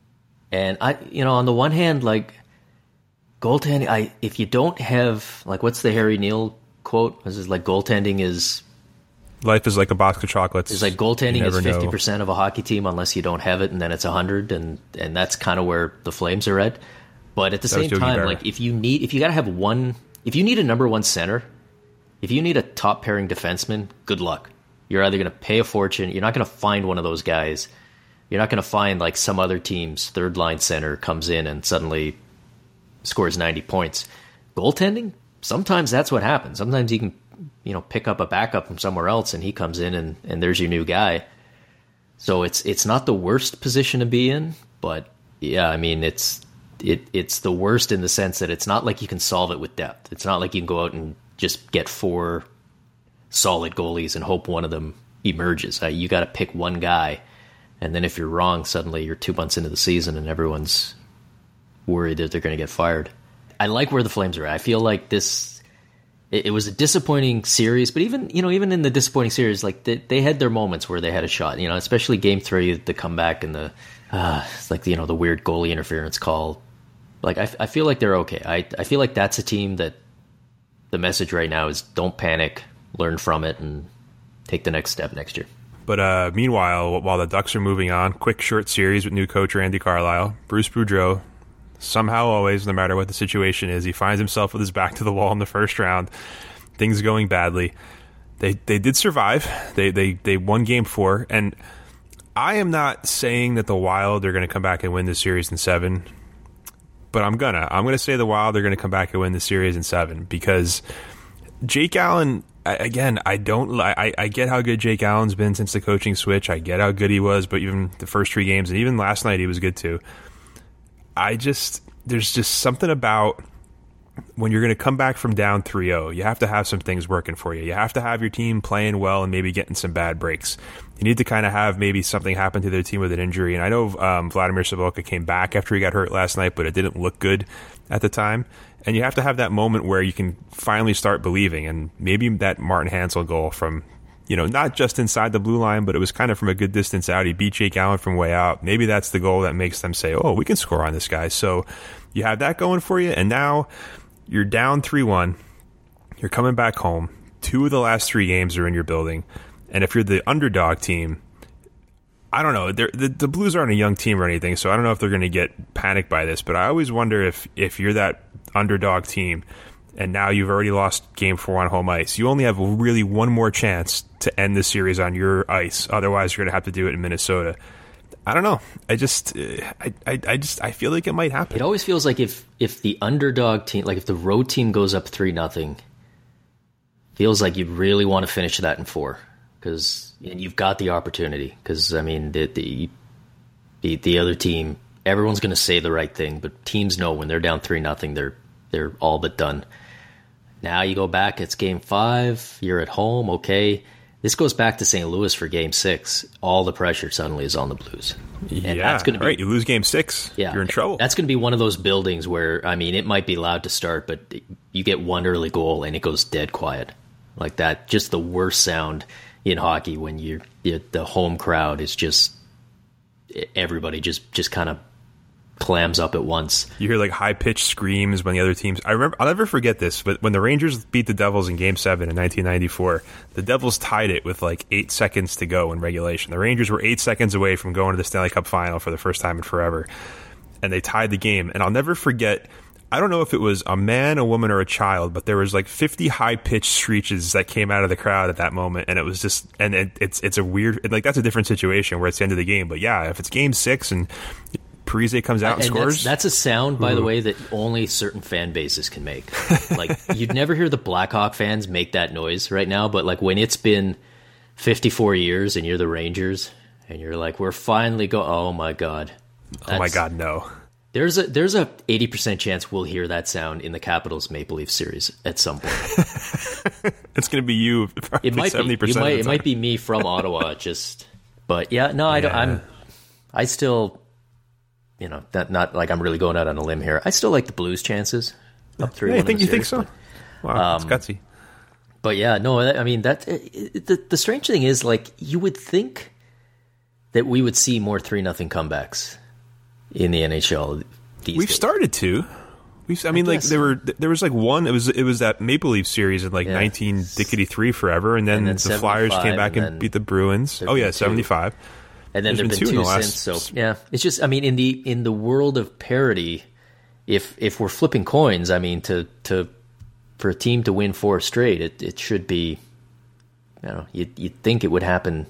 and I, you know, on the one hand, like goaltending, I if you don't have like what's the Harry Neal quote? This is like goaltending is Life is like a box of chocolates. It's like goaltending is fifty know. percent of a hockey team unless you don't have it, and then it's one hundred, and and that's kind of where the Flames are at. But at the That same was Yogi time, Berra. like if you need, if you got to have one, if you need a number one center, if you need a top pairing defenseman, good luck. You're either going to pay a fortune. You're not going to find one of those guys. You're not going to find like some other team's third line center comes in and suddenly scores ninety points. Goaltending, sometimes that's what happens. Sometimes you can, you know, pick up a backup from somewhere else and he comes in and, and there's your new guy. So it's it's not the worst position to be in, but yeah, I mean it's it it's the worst in the sense that it's not like you can solve it with depth. It's not like you can go out and just get four solid goalies and hope one of them emerges. Uh, you got to pick one guy, and then if you're wrong, suddenly you're two months into the season and everyone's worried that they're going to get fired. I like where the Flames are at. I feel like this, it, it was a disappointing series, but even, you know, even in the disappointing series, like they, they had their moments where they had a shot, you know, especially game three, the comeback and the, uh, it's like, you know, the weird goalie interference call. Like, I, I feel like they're okay. I, I feel like that's a team that the message right now is don't panic, learn from it, and take the next step next year. But uh, meanwhile, while the Ducks are moving on, quick short series with new coach Randy Carlyle, Bruce Boudreau, somehow always, no matter what the situation is, he finds himself with his back to the wall in the first round. Things going badly. They they did survive. They they they won game four, and I am not saying that the Wild are going to come back and win this series in seven, but I'm gonna I'm gonna say the Wild are going to come back and win the series in seven because Jake Allen. Again, I don't. I, I get how good Jake Allen's been since the coaching switch. I get how good he was, but even the first three games, and even last night, he was good too. I just there's just something about when you're going to come back from down three oh, you have to have some things working for you. You have to have your team playing well and maybe getting some bad breaks. You need to kind of have maybe something happen to their team with an injury. And I know um, Vladimir Sobotka came back after he got hurt last night, but it didn't look good at the time. And you have to have that moment where you can finally start believing. And maybe that Martin Hansel goal from, you know, not just inside the blue line, but it was kind of from a good distance out. He beat Jake Allen from way out. Maybe that's the goal that makes them say, oh, we can score on this guy. So you have that going for you. And now you're down three one. You're coming back home. Two of the last three games are in your building. And if you're the underdog team, I don't know. The, the Blues aren't a young team or anything, so I don't know if they're going to get panicked by this. But I always wonder if, if you're that underdog team and now you've already lost game four on home ice, you only have really one more chance to end the series on your ice. Otherwise, you're going to have to do it in Minnesota. I don't know. I just, I, I, I just, I feel like it might happen. It always feels like if, if the underdog team, like if the road team goes up three nothing, feels like you really want to finish that in four because and you've got the opportunity. Because I mean, the, the the the other team, everyone's going to say the right thing, but teams know when they're down three nothing, they're they're all but done. Now you go back, it's game five. You're at home, okay. This goes back to Saint Louis for game six. All the pressure suddenly is on the Blues. And yeah, that's gonna be, right. You lose game six, yeah, you're in trouble. That's going to be one of those buildings where, I mean, it might be loud to start, but you get one early goal and it goes dead quiet. Like that, just the worst sound in hockey when you the home crowd is just, everybody just, just kind of clams up at once. You hear like high-pitched screams when the other teams... I remember, I'll never forget this, but when the Rangers beat the Devils in Game seven in nineteen ninety-four, the Devils tied it with like eight seconds to go in regulation. The Rangers were eight seconds away from going to the Stanley Cup Final for the first time in forever, and they tied the game. And I'll never forget... I don't know if it was a man, a woman, or a child, but there was like fifty high-pitched screeches that came out of the crowd at that moment, and it was just... And it, it's it's a weird... Like, that's a different situation where it's the end of the game. But yeah, if it's Game six and... Parise comes out and, and scores. That's, that's a sound, by Ooh. the way, that only certain fan bases can make. Like, you'd never hear the Blackhawk fans make that noise right now, but like when it's been fifty-four years and you're the Rangers and you're like, we're finally go. Oh my god! That's, oh my god! No. There's a there's a eighty percent chance we'll hear that sound in the Capitals Maple Leaf series at some point. It's going to be you. It might seventy percent. Be. It might, it might be me from Ottawa. Just, but yeah, no, I yeah. don't. I'm. I still. You know, that not like I'm really going out on a limb here. I still like the Blues' chances up three. Yeah, I think you series, think so. But, wow, um, that's gutsy. But yeah, no, I mean that. It, it, the the strange thing is, like, you would think that we would see more three nothing comebacks in the N H L. These We've days. started to. We've. I mean, I like there were there was like one. It was it was that Maple Leaf series in like yeah. nineteen three forever, and then, and then the Flyers came back and, and beat the Bruins. Oh yeah, seventy-five. And then there've been, been two, two since. So yeah, it's just, I mean, in the in the world of parity, if if we're flipping coins, I mean, to to for a team to win four straight, it it should be, you know, you you'd think it would happen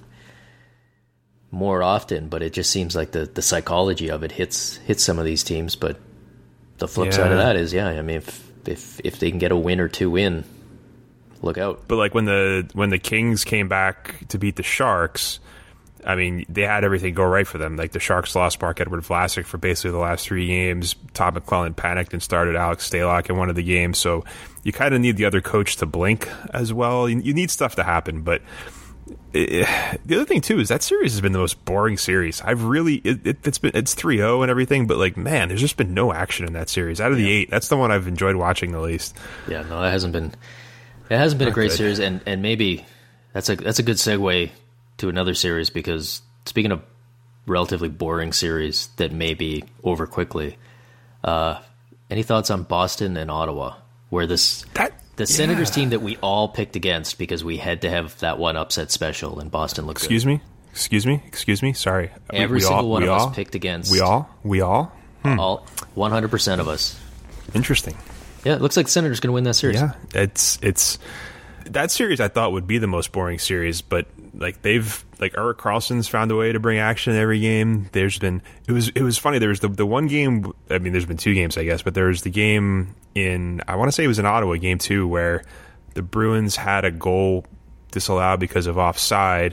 more often, but it just seems like the, the psychology of it hits hits some of these teams. But the flip yeah. side of that is, yeah, I mean, if if if they can get a win or two in, look out. But like when the when the Kings came back to beat the Sharks, I mean, they had everything go right for them. Like, the Sharks lost Mark Edward Vlasic for basically the last three games. Todd McClellan panicked and started Alex Stalock in one of the games. So you kind of need the other coach to blink as well. You, you need stuff to happen. But it, the other thing, too, is that series has been the most boring series. I've really... It, it, it's been it's three oh and everything, but, like, man, there's just been no action in that series. Out of the yeah. eight, that's the one I've enjoyed watching the least. Yeah, no, that hasn't been... It hasn't been Not a great good. series, and, and maybe that's a that's a good segue to another series, because speaking of relatively boring series that may be over quickly, uh, any thoughts on Boston and Ottawa, where this that, the Senators yeah. team that we all picked against because we had to have that one upset special, and Boston looked Excuse good. me? Excuse me? Excuse me? Sorry. Every we, we single all, one of all, us picked against. We all? We all? Hmm. All one hundred percent of us. Interesting. Yeah, it looks like the Senators going to win that series. Yeah, it's it's that series I thought would be the most boring series, but like they've like Erik Karlsson's found a way to bring action in every game. There's been it was it was funny. There was the the one game. I mean, there's been two games, I guess, but there was the game in I want to say it was in Ottawa, game two, where the Bruins had a goal disallowed because of offside,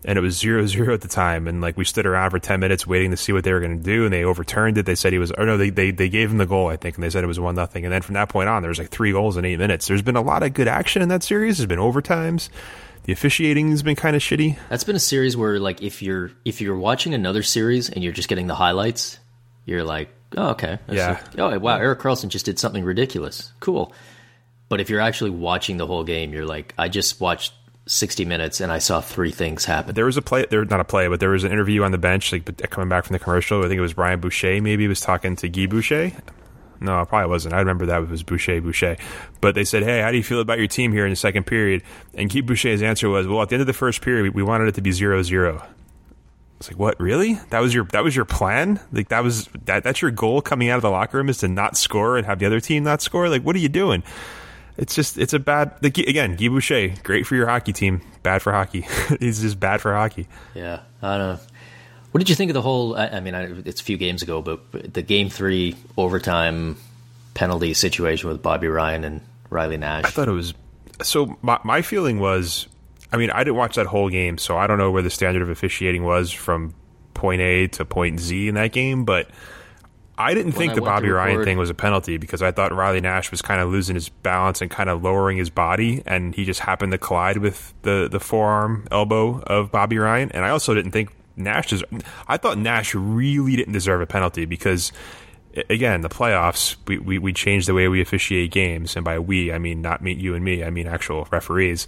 and it was zero zero at the time, and like we stood around for ten minutes waiting to see what they were going to do, and they overturned it. They said he was, or no, they they, they gave him the goal, I think, and they said it was one nothing. And then from that point on, there was like three goals in eight minutes. There's been a lot of good action in that series. There's been overtimes. The officiating has been kind of shitty. That's been a series where, like, if you're if you're watching another series and you're just getting the highlights, you're like, oh, okay, that's yeah, a, oh wow, Erik Karlsson just did something ridiculous, cool. But if you're actually watching the whole game, you're like, I just watched sixty minutes and I saw three things happen. There was a play, there not a play, but there was an interview on the bench, like coming back from the commercial. I think it was Brian Boucher. Maybe he was talking to Guy Boucher. No, it probably wasn't. I remember that it was Boucher, Boucher. But they said, hey, how do you feel about your team here in the second period? And Guy Boucher's answer was, well, at the end of the first period, we wanted it to be zero zero. It's like, what, really? That was your that was your plan? Like that was that that's your goal coming out of the locker room, is to not score and have the other team not score? Like, what are you doing? It's just, it's a bad, like, again, Guy Boucher, great for your hockey team, bad for hockey. He's just bad for hockey. Yeah, I don't know. What did you think of the whole, I, I mean, I, it's a few games ago, but the game three overtime penalty situation with Bobby Ryan and Riley Nash? I thought it was, so my, my feeling was, I mean, I didn't watch that whole game, so I don't know where the standard of officiating was from point A to point Z in that game, but I didn't when think I the Bobby Ryan thing was a penalty, because I thought Riley Nash was kind of losing his balance and kind of lowering his body, and he just happened to collide with the, the forearm elbow of Bobby Ryan. And I also didn't think Nash des- I thought Nash really didn't deserve a penalty, because, again, the playoffs, we, we, we changed the way we officiate games, and by we, I mean not me, you and me, I mean actual referees.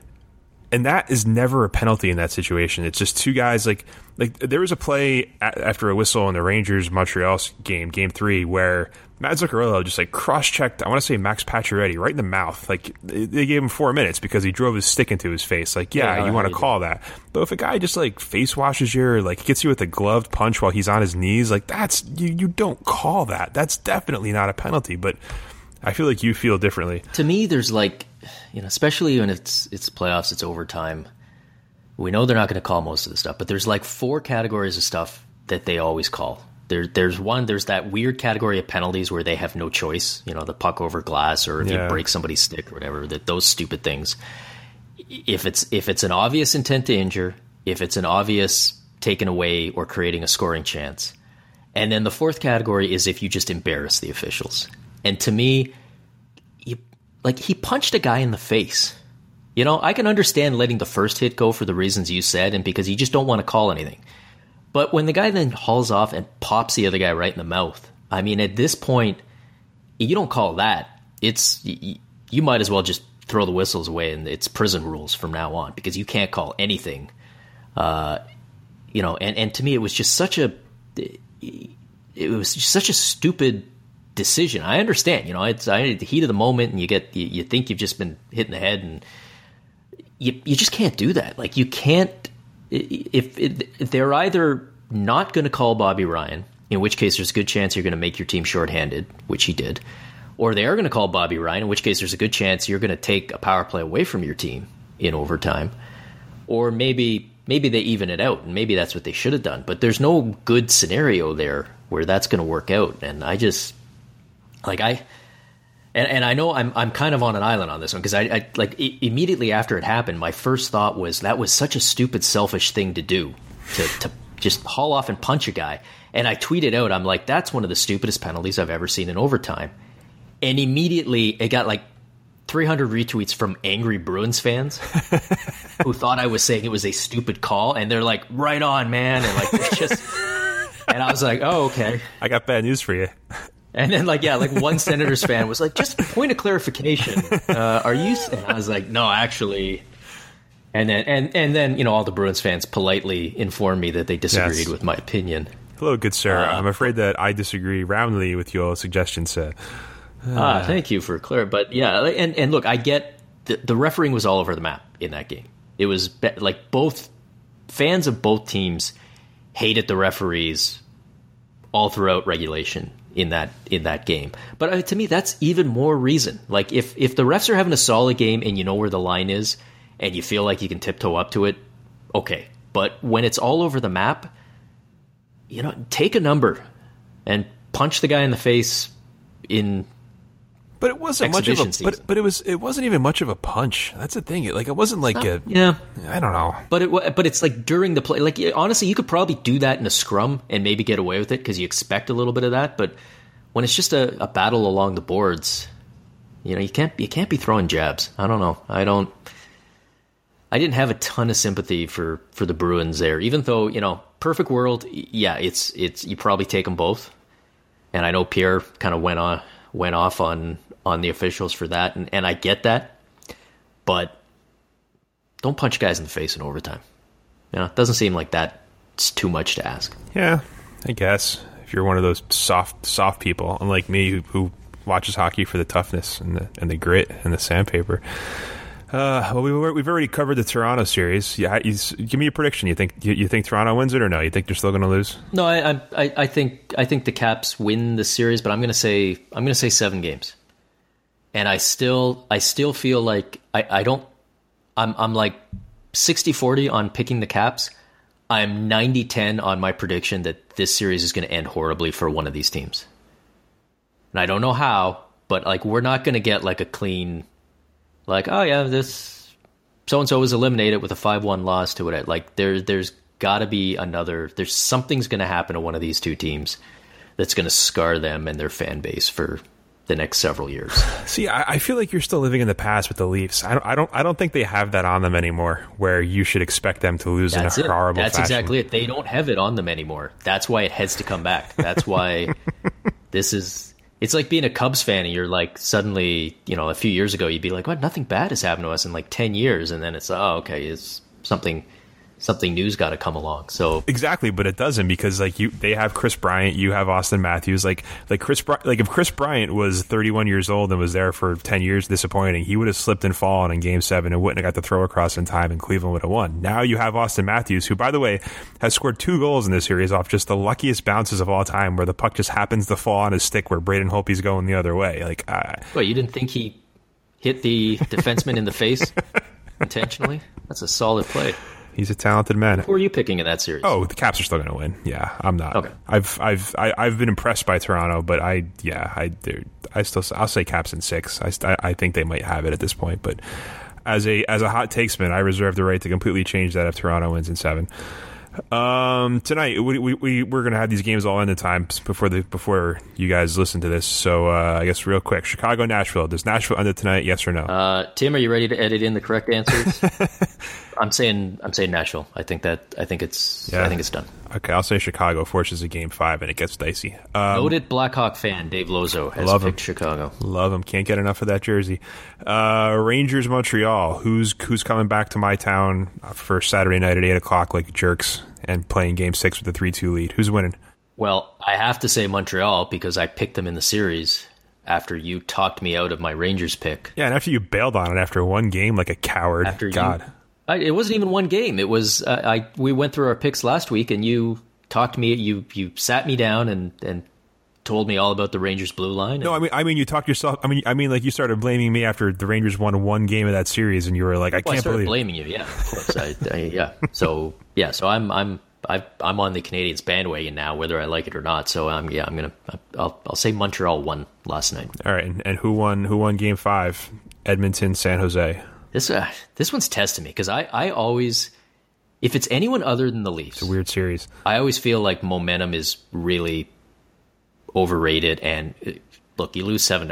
And that is never a penalty in that situation. It's just two guys, like, like there was a play a- after a whistle in the Rangers-Montreal game, game three, where Matt Zuccarello just, like, cross-checked, I want to say Max Pacioretty, right in the mouth. Like, they gave him four minutes because he drove his stick into his face. Like, yeah, yeah you want to call that. But if a guy just, like, face-washes you or, like, gets you with a gloved punch while he's on his knees, like, that's, you, you don't call that. That's definitely not a penalty. But I feel like you feel differently. To me, there's, like, you know, especially when it's it's playoffs, it's overtime. We know they're not going to call most of the stuff, but there's like four categories of stuff that they always call. There, there's one, there's that weird category of penalties where they have no choice. You know, the puck over glass, or if yeah. you break somebody's stick or whatever. That those stupid things. If it's if it's an obvious intent to injure, if it's an obvious taken away or creating a scoring chance, and then the fourth category is if you just embarrass the officials. And to me, like, he punched a guy in the face. You know, I can understand letting the first hit go for the reasons you said, and because you just don't want to call anything. But when the guy then hauls off and pops the other guy right in the mouth, I mean, at this point, you don't call that. It's, you, you might as well just throw the whistles away, and it's prison rules from now on, because you can't call anything. Uh, you know, and, and to me, it was just such a, it was just such a stupid decision. I understand, you know, it's I, the heat of the moment, and you get you, you think you've just been hit in the head, and you you just can't do that. Like, you can't, if, if they're either not going to call Bobby Ryan, in which case there's a good chance you're going to make your team shorthanded, which he did, or they are going to call Bobby Ryan, in which case there's a good chance you're going to take a power play away from your team in overtime, or maybe maybe they even it out, and maybe that's what they should have done. But there's no good scenario there where that's going to work out, and I just. Like I, and, and I know I'm I'm kind of on an island on this one, because I, I like I, immediately after it happened, my first thought was that was such a stupid, selfish thing to do, to to just haul off and punch a guy. And I tweeted out, I'm like, that's one of the stupidest penalties I've ever seen in overtime. And immediately it got like three hundred retweets from angry Bruins fans who thought I was saying it was a stupid call, and they're like, right on, man, and like it's just. And I was like, oh, okay. I got bad news for you. And then, like, yeah, like one Senators fan was like, just a point of clarification. Uh, are you? And I was like, no, actually. And then, and, and then, you know, all the Bruins fans politely informed me that they disagreed yes. with my opinion. Hello, good sir. Uh, I'm afraid that I disagree roundly with your suggestion, sir. Uh, uh, thank you for clear. But yeah, and, and look, I get the, the refereeing was all over the map in that game. It was be- like both fans of both teams hated the referees all throughout regulation in that in that game. But uh, to me, that's even more reason. Like, if if the refs are having a solid game and you know where the line is and you feel like you can tiptoe up to it, okay. But when it's all over the map, you know, take a number and punch the guy in the face in But it wasn't much of a. season. But, but it was. It wasn't even much of a punch. That's the thing. It, like it wasn't like a. Yeah. I don't know. But it. But it's like during the play. Like honestly, you could probably do that in a scrum and maybe get away with it because you expect a little bit of that. But when it's just a, a battle along the boards, you know, you can't. You can't be throwing jabs. I don't know. I don't. I didn't have a ton of sympathy for, for the Bruins there, even though, you know, perfect world, yeah, it's it's you probably take them both. And I know Pierre kind of went on went off on, on the officials for that, and, and I get that. But don't punch guys in the face in overtime. You know, it doesn't seem like that's too much to ask. Yeah, I guess. If you're one of those soft soft people, unlike me, who, who watches hockey for the toughness and the and the grit and the sandpaper. Uh, well, we were, we've already covered the Toronto series. Yeah, give me a prediction. You think you, you think Toronto wins it or no? You think they're still going to lose? No, I, I I think I think the Caps win the series, but I'm going to say I'm going to say seven games. And I still I still feel like I, I don't I'm I'm like sixty forty on picking the Caps. I'm ninety ten on my prediction that this series is going to end horribly for one of these teams. And I don't know how, but like we're not going to get like a clean. Like, oh yeah, this so-and-so was eliminated with a five one loss to it. Like, there, there's got to be another... There's something's going to happen to one of these two teams that's going to scar them and their fan base for the next several years. See, I, I feel like you're still living in the past with the Leafs. I don't, I don't, I don't think they have that on them anymore. Where you should expect them to lose that's in a it. horrible That's fashion. exactly it. They don't have it on them anymore. That's why it has to come back. That's why this is. It's like being a Cubs fan and you're like suddenly, you know, a few years ago you'd be like, what? Nothing bad has happened to us in like ten years, and then it's oh, okay, it's something. Something new's got to come along. So exactly, but it doesn't because like you, they have Chris Bryant, you have Austin Matthews. Like like Chris, like if Chris Bryant was thirty-one years old and was there for ten years, disappointing, he would have slipped and fallen in Game Seven and wouldn't have got the throw across in time, and Cleveland would have won. Now you have Austin Matthews, who, by the way, has scored two goals in this series off just the luckiest bounces of all time, where the puck just happens to fall on his stick where Braden Holtby's going the other way. Like, uh, well, you didn't think he hit the defenseman in the face intentionally? That's a solid play. He's a talented man. Who are you picking in that series? Oh, the Caps are still going to win. Yeah, I'm not. Okay. I've I've I, I've been impressed by Toronto, but I yeah I I still I'll say Caps in six. I I think they might have it at this point, but as a as a hot takesman, I reserve the right to completely change that if Toronto wins in seven. Um, tonight we we, we we're going to have these games all in the time before the before you guys listen to this. So uh, I guess real quick, Chicago, Nashville. Does Nashville end it tonight? Yes or no? Uh, Tim, are you ready to edit in the correct answers? I'm saying I'm saying Nashville. I think that I think it's yeah. I think it's done. Okay, I'll say Chicago forces a game five and it gets dicey. Um, Noted Blackhawk fan Dave Lozo has love picked him. Chicago. Love him. Can't get enough of that jersey. Uh, Rangers Montreal. Who's who's coming back to my town for Saturday night at eight o'clock like jerks and playing Game Six with a three two lead? Who's winning? Well, I have to say Montreal because I picked them in the series after you talked me out of my Rangers pick. Yeah, and after you bailed on it after one game like a coward. After God. You, I, it wasn't even one game. It was uh, I. We went through our picks last week, and you talked me. You you sat me down and, and told me all about the Rangers blue line. And, no, I mean I mean you talked yourself. I mean I mean like you started blaming me after the Rangers won one game of that series, and you were like, I well, can't I started believe blaming you. Yeah, of course. I, I, yeah. So yeah. So I'm I'm I, I'm on the Canadiens bandwagon now, whether I like it or not. So I'm yeah. I'm gonna I'll I'll say Montreal won last night. All right, and, and who won? Who won Game Five? Edmonton, San Jose. This uh, this one's testing me because I, I always, if it's anyone other than the Leafs, it's a weird series. I always feel like momentum is really overrated. And look, you lose seven,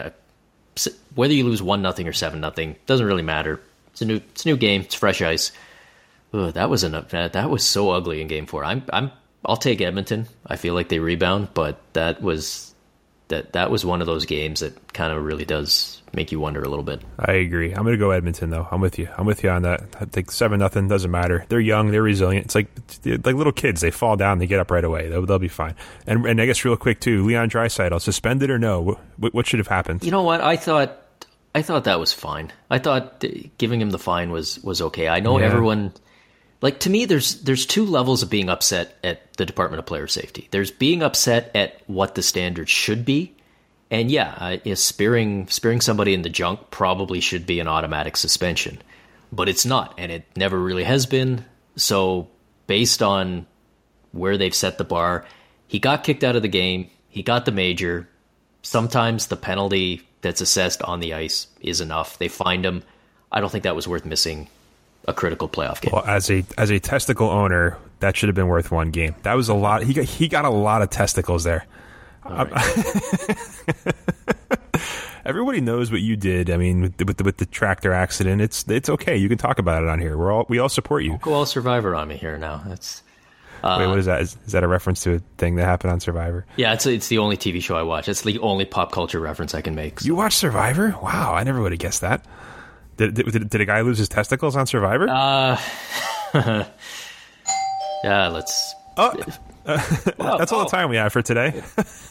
whether you lose one nothing or seven nothing doesn't really matter. It's a new it's a new game. It's fresh ice. Ugh, that was an that was so ugly in Game Four. I'm I'm I'll take Edmonton. I feel like they rebound, but that was that that was one of those games that kind of really does make you wonder a little bit. I agree. I'm going to go Edmonton, though. I'm with you. I'm with you on that. I think seven nothing doesn't matter. They're young. They're resilient. It's like like little kids. They fall down. They get up right away. They'll, they'll be fine. And and I guess real quick, too, Leon Draisaitl, suspended or no? What, what should have happened? You know what? I thought I thought that was fine. I thought giving him the fine was, was okay. I know yeah. everyone... Like, to me, there's there's two levels of being upset at the Department of Player Safety. There's being upset at what the standards should be. And yeah, uh, yeah, spearing spearing somebody in the junk probably should be an automatic suspension, but it's not, and it never really has been. So based on where they've set the bar, he got kicked out of the game. He got the major. Sometimes the penalty that's assessed on the ice is enough. They find him. I don't think that was worth missing a critical playoff game. Well, as a as a testicle owner, that should have been worth one game. That was a lot. He got, he got a lot of testicles there. Right. Everybody knows what you did. I mean, with the, with the, with the tractor accident, it's it's okay. You can talk about it on here. We're all we all support you. Don't go all Survivor on me here now. That's uh, wait. What is that? Is, is that a reference to a thing that happened on Survivor? Yeah, it's it's the only T V show I watch. It's the only pop culture reference I can make. So. You watch Survivor? Wow, I never would have guessed that. Did, did did a guy lose his testicles on Survivor? Uh, yeah. Let's. Oh, uh, well, that's all oh. the time we have for today.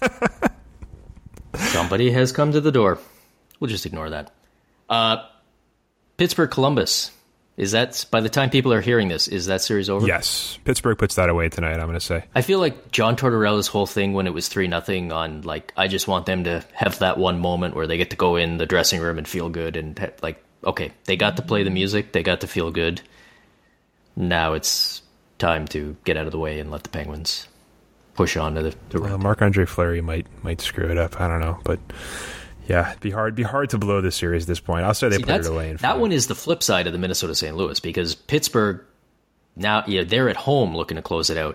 Somebody has come to the door. We'll just ignore that. Uh, Pittsburgh Columbus. Is that, by the time people are hearing this, is that series over? Yes. Pittsburgh puts that away tonight, I'm going to say. I feel like John Tortorella's whole thing when it was three nothing on, like, I just want them to have that one moment where they get to go in the dressing room and feel good. And, like, okay, they got to play the music. They got to feel good. Now it's time to get out of the way and let the Penguins push on to the, the well, Marc-Andre Fleury might might screw it up. I don't know, but yeah, it'd be hard be hard to blow this series at this point. I'll say they See, put it away. In that one is the flip side of the Minnesota Saint Louis, because Pittsburgh now, yeah, they're at home looking to close it out.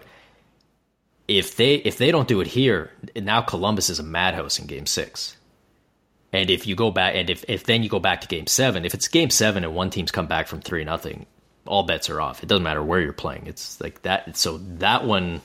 If they if they don't do it here, now Columbus is a madhouse in Game Six. And if you go back, and if, if then you go back to Game Seven, if it's Game Seven and one team's come back from three nothing, all bets are off. It doesn't matter where you're playing. It's like that. So that one.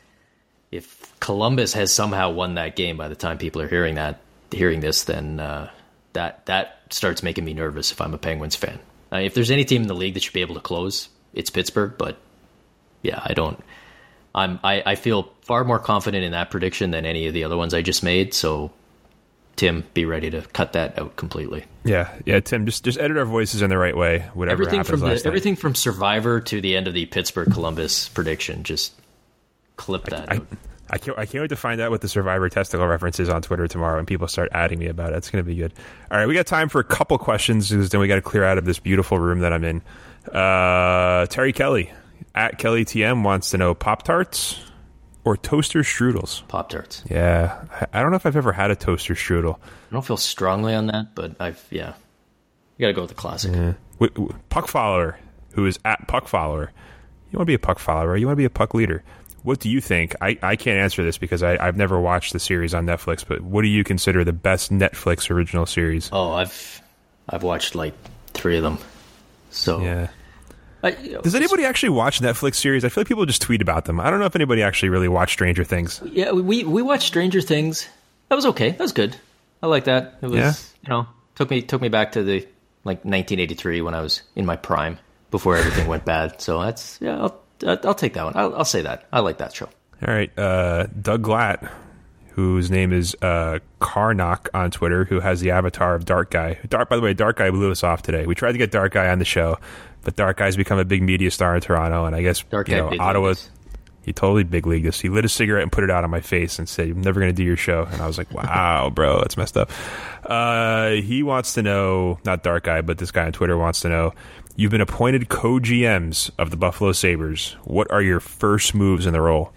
If Columbus has somehow won that game by the time people are hearing that, hearing this, then uh, that that starts making me nervous if I'm a Penguins fan. Uh, if there's any team in the league that should be able to close, it's Pittsburgh. But yeah, I don't. I'm I, I feel far more confident in that prediction than any of the other ones I just made. So, Tim, be ready to cut that out completely. Yeah, yeah, Tim, just just edit our voices in the right way. Whatever everything happens from the, last everything night. from Survivor to the end of the Pittsburgh Columbus prediction, just. Clip that. I, out. I, I can't. I can't wait to find out what the Survivor testicle reference is on Twitter tomorrow, and people start adding me about it. It's going to be good. All right, we got time for a couple questions, because then we got to clear out of this beautiful room that I'm in. Uh, Terry Kelly at Kelly T M wants to know Pop-Tarts or toaster strudels. Pop-Tarts. Yeah, I, I don't know if I've ever had a toaster strudel. I don't feel strongly on that, but I've yeah. You got to go with the classic. Yeah. W- w- puck follower, who is at puck follower. You want to be a puck follower? You want to be a puck leader? What do you think? I, I can't answer this because I, I've never watched the series on Netflix, but what do you consider the best Netflix original series? Oh, I've I've watched like three of them. So yeah. I, you know, Does anybody actually watch Netflix series? I feel like people just tweet about them. I don't know if anybody actually really watched Stranger Things. Yeah, we we watched Stranger Things. That was okay. That was good. I like that. It was yeah. you know took me took me back to the like nineteen eighty-three when I was in my prime before everything went bad. So that's yeah. I'll, I'll take that one. I'll, I'll say that. I like that show. All right. Uh, Doug Glatt, whose name is uh, Karnak on Twitter, who has the avatar of Dark Guy. Dark, by the way, Dark Guy blew us off today. We tried to get Dark Guy on the show, but Dark Guy's become a big media star in Toronto, and I guess Dark you Guy know, big Ottawa. leagues. He totally big leagued us. He lit a cigarette and put it out on my face and said, "I'm never going to do your show." And I was like, "Wow, bro, that's messed up." Uh, he wants to know, not Dark Guy, but this guy on Twitter wants to know. You've been appointed co-G Ms of the Buffalo Sabres. What are your first moves in the role?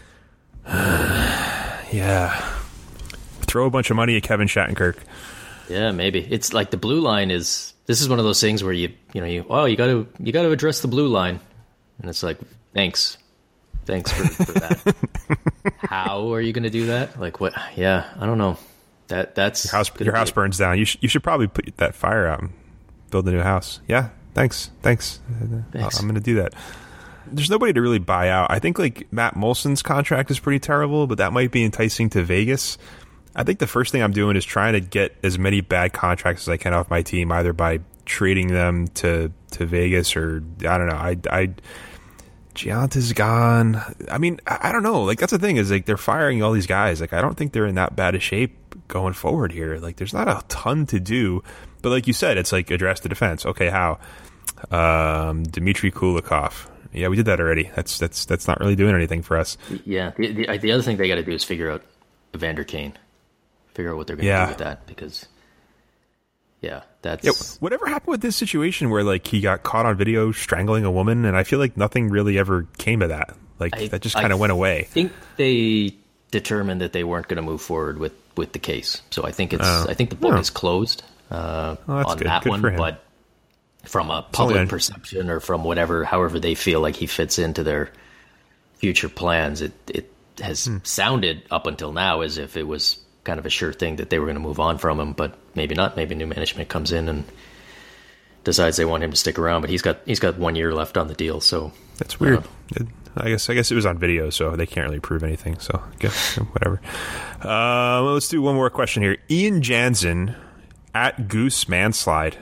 yeah. Throw a bunch of money at Kevin Shattenkirk. Yeah, maybe. It's like the blue line is, this is one of those things where you, you know, you, oh, you got to, you got to address the blue line. And it's like, thanks. Thanks for, for that. How are you going to do that? Like what? Yeah, I don't know. That That's. Your house, your house burns down. You, sh- you should probably put that fire out and build a new house. Yeah. Thanks. Thanks. Thanks. I'm going to do that. There's nobody to really buy out. I think like Matt Molson's contract is pretty terrible, but that might be enticing to Vegas. I think the first thing I'm doing is trying to get as many bad contracts as I can off my team, either by trading them to, to Vegas or I don't know. I, I, Gianta's gone. I mean, I, I don't know. Like that's the thing is like they're firing all these guys. Like I don't think they're in that bad a shape going forward here. Like there's not a ton to do. But like you said, it's like address the defense. Okay, how? Um, Dmitry Kulikov. Yeah, we did that already. That's that's that's not really doing anything for us. Yeah, the, the, the other thing they got to do is figure out Evander Kane. Figure out what they're going to yeah. do with that because, yeah, that's yeah. Whatever happened with this situation where like he got caught on video strangling a woman, and I feel like nothing really ever came of that. Like I, that just kind of went away. I think they determined that they weren't going to move forward with with the case. So I think it's Oh. I think the book Oh. is closed uh, Oh, that's on good. that Good one. for him. But from a only public on- perception or from whatever, however they feel like he fits into their future plans, it it has Hmm. sounded up until now as if it was kind of a sure thing that they were going to move on from him. But maybe not. Maybe new management comes in and decides they want him to stick around. But he's got he's got one year left on the deal. So That's weird. It, I guess I guess it was on video, so they can't really prove anything. So I guess, whatever. Uh, well, let's do one more question here. Ian Jansen at Goose Manslide.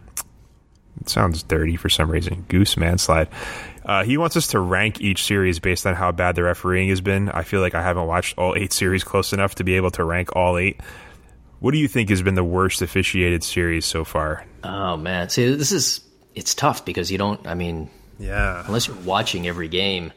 It sounds dirty for some reason. Goose Manslide. Uh, he wants us to rank each series based on how bad the refereeing has been. I feel like I haven't watched all eight series close enough to be able to rank all eight. What do you think has been the worst officiated series so far? Oh man, see, this is it's tough because you don't. I mean, Yeah. unless you're watching every game.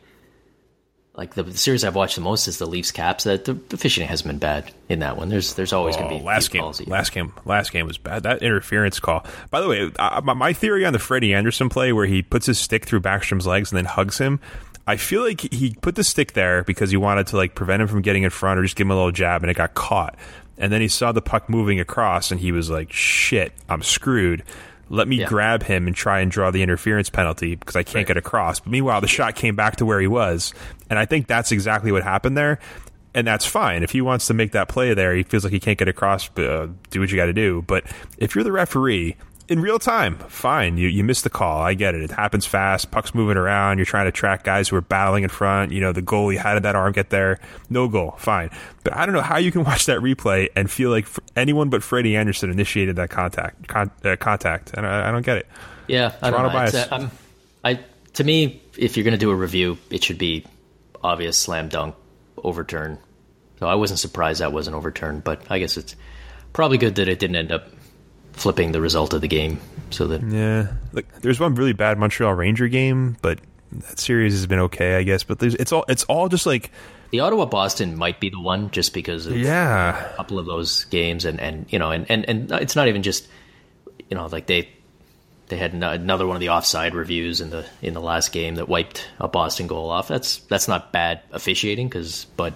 Like the, the series I've watched the most is the Leafs Caps. That the, the officiating hasn't been bad in that one. There's there's always going to Oh, be last few game. calls that you- Last game. Last game was bad. That interference call. By the way, uh, my- my theory on the Freddie Anderson play, where he puts his stick through Backstrom's legs and then hugs him, I feel like he put the stick there because he wanted to like prevent him from getting in front or just give him a little jab, and it got caught. And then he saw the puck moving across, and he was like, "Shit, I'm screwed. Let me Yeah. grab him and try and draw the interference penalty because I can't Right. get across." But meanwhile, the shot came back to where he was. And I think that's exactly what happened there. And that's fine. If he wants to make that play there, he feels like he can't get across, uh, do what you got to do. But if you're the referee, in real time, fine. You you missed the call. I get it. It happens fast. Puck's moving around. You're trying to track guys who are battling in front. You know, the goalie, how did that arm get there? No goal. Fine. But I don't know how you can watch that replay and feel like anyone but Freddie Anderson initiated that contact. Con- uh, contact. And I, I don't get it. Yeah, I don't Toronto know. It's, bias. uh, I'm, I to me, if you're going to do a review, it should be obvious slam dunk overturn. So I wasn't surprised that wasn't overturned, but I guess it's probably good that it didn't end up flipping the result of the game. So that Yeah. Like, there's one really bad Montreal Ranger game, but that series has been okay, I guess. But there's, it's all it's all just like, the Ottawa Boston might be the one just because of yeah. a couple of those games, and, and you know, and, and, and it's not even just, you know, like they they had n- another one of the offside reviews in the in the last game that wiped a Boston goal off. That's that's not bad officiating, because but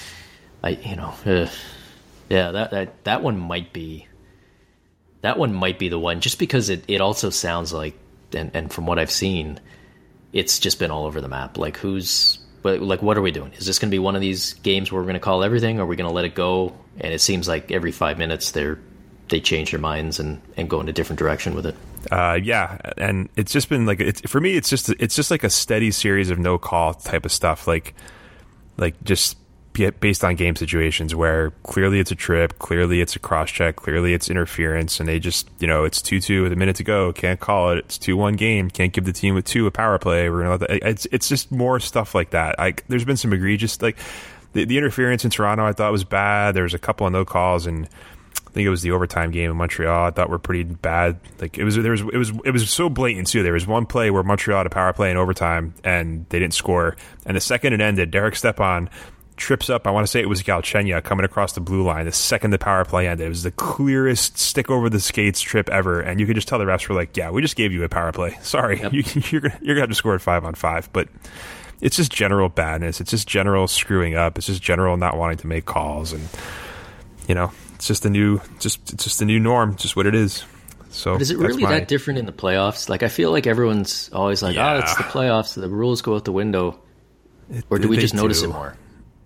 I you know uh, yeah that, that that one might be that one might be the one, just because it, it also sounds like, and, and from what I've seen, it's just been all over the map. Like who's But like, what are we doing? Is this going to be one of these games where we're going to call everything, or are we going to let it go? And it seems like every five minutes they're they change their minds and, and go in a different direction with it. Uh, yeah, and it's just been like, it's, for me, it's just it's just like a steady series of no call type of stuff, like like just based on game situations where clearly it's a trip, clearly it's a cross check, clearly it's interference, and they just, you know, it's two two with a minute to go, can't call it. It's two one game, can't give the team with two a power play. We're gonna let that. It's it's just more stuff like that. I, there's been some egregious, like the, the interference in Toronto, I thought was bad. There was a couple of no calls, and I think it was the overtime game in Montreal I thought were pretty bad. Like it was, there was, it was, it was so blatant too. There was one play where Montreal had a power play in overtime and they didn't score. And the second it ended, Derek Stepan trips up. I want to say it was Galchenyuk coming across the blue line. The second the power play ended, it was the clearest stick over the skates trip ever. And you could just tell the refs were like, "Yeah, we just gave you a power play. Sorry, Yep. you, you're gonna, you're gonna have to score at five on five." But it's just general badness. It's just general screwing up. It's just general not wanting to make calls, and you know. It's just a new, just it's just a new norm, just what it is. So, But is it that's really my- that different in the playoffs? Like, I feel like everyone's always like, Yeah. "Oh, it's the playoffs. The rules go out the window." Or do we they just notice do. it more?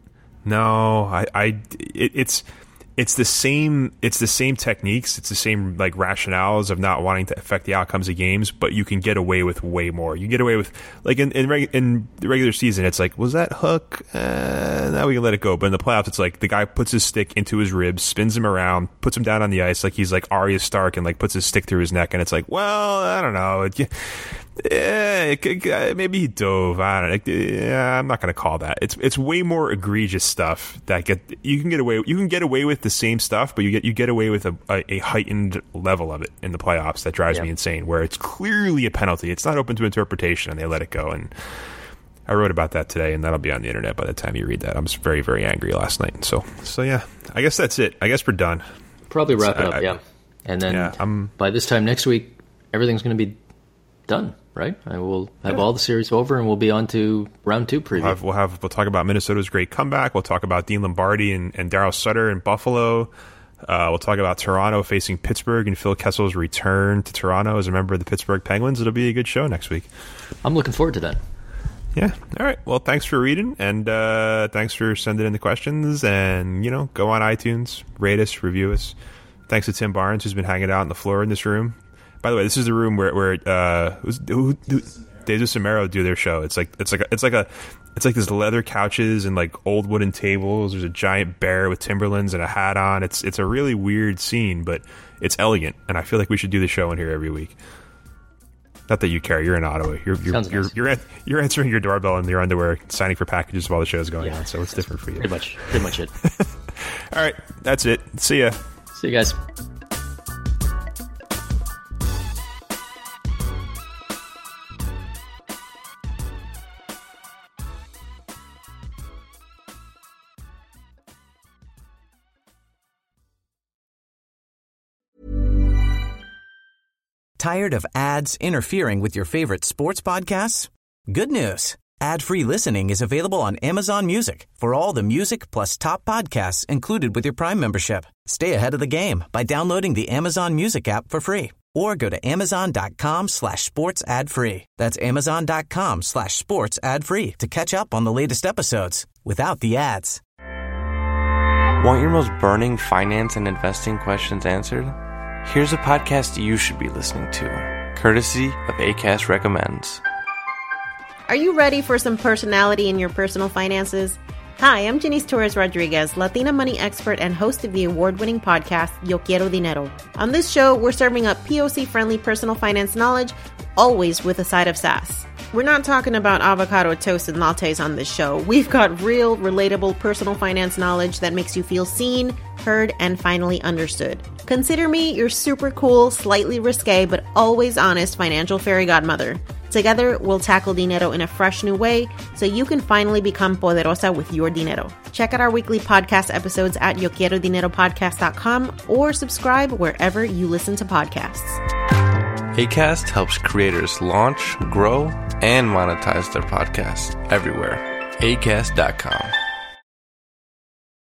No, I, I, it, it's, it's the same. It's the same techniques. It's the same like rationales of not wanting to affect the outcomes of games. But you can get away with way more. You get away with like in in, reg, in the regular season, it's like, was that hook? Uh, now we can let it go. But in the playoffs, it's like the guy puts his stick into his ribs, spins him around, puts him down on the ice like he's like Arya Stark, and like puts his stick through his neck. And it's like, well, I don't know. It, Yeah, it could, maybe he dove. I don't know. Yeah, I'm not going to call that. It's it's way more egregious stuff that get you can get away. You can get away with the same stuff, but you get you get away with a, a, a heightened level of it in the playoffs that drives Yeah. me insane. Where it's clearly a penalty. It's not open to interpretation, and they let it go. And I wrote about that today, and that'll be on the internet by the time you read that. I was very very angry last night. So so yeah, I guess that's it. I guess we're done. Probably wrap it I- up, I- yeah. And then Yeah, I'm- by this time next week, everything's going to be done, right? I will have yeah. all the series over, and we'll be on to round two preview. We'll have, we'll have we'll talk about Minnesota's great comeback. We'll talk about Dean Lombardi and, and Darryl Sutter in Buffalo. Uh, we'll talk about Toronto facing Pittsburgh and Phil Kessel's return to Toronto as a member of the Pittsburgh Penguins. It'll be a good show next week. I'm looking forward to that. Yeah. All right. Well, thanks for reading, and uh, thanks for sending in the questions. And, you know, go on iTunes, rate us, review us. Thanks to Tim Barnes, who's been hanging out on the floor in this room. By the way, this is the room where where uh, who's, who, who, Days of Samaro do their show. It's like it's like a, it's like a it's like this leather couches and like old wooden tables. There's a giant bear with Timberlands and a hat on. It's it's a really weird scene, but it's elegant, and I feel like we should do the show in here every week. Not that you care. You're in Ottawa. You're you're Sounds you're, nice. you're, you're answering your doorbell in your underwear, signing for packages while the show's going yeah. on. So it's different for you. Pretty much, pretty much it. All right, that's it. See ya. See you guys. Tired of ads interfering with your favorite sports podcasts? Good news. Ad-free listening is available on Amazon Music for all the music plus top podcasts included with your Prime membership. Stay ahead of the game by downloading the Amazon Music app for free or go to amazon.com slash sports ad free. That's amazon.com slash sports ad free to catch up on the latest episodes without the ads. Want your most burning finance and investing questions answered? Here's a podcast you should be listening to, courtesy of Acast Recommends. Are you ready for some personality in your personal finances? Hi, I'm Janice Torres Rodriguez, Latina money expert and host of the award-winning podcast, Yo Quiero Dinero. On this show, we're serving up P O C-friendly personal finance knowledge, always with a side of sass. We're not talking about avocado toast and lattes on this show. We've got real, relatable personal finance knowledge that makes you feel seen, heard, and finally understood. Consider me your super cool, slightly risque, but always honest financial fairy godmother. Together, we'll tackle dinero in a fresh new way so you can finally become poderosa with your dinero. Check out our weekly podcast episodes at yo quiero dinero podcast dot com or subscribe wherever you listen to podcasts. Acast helps creators launch, grow, and monetize their podcasts everywhere. acast dot com.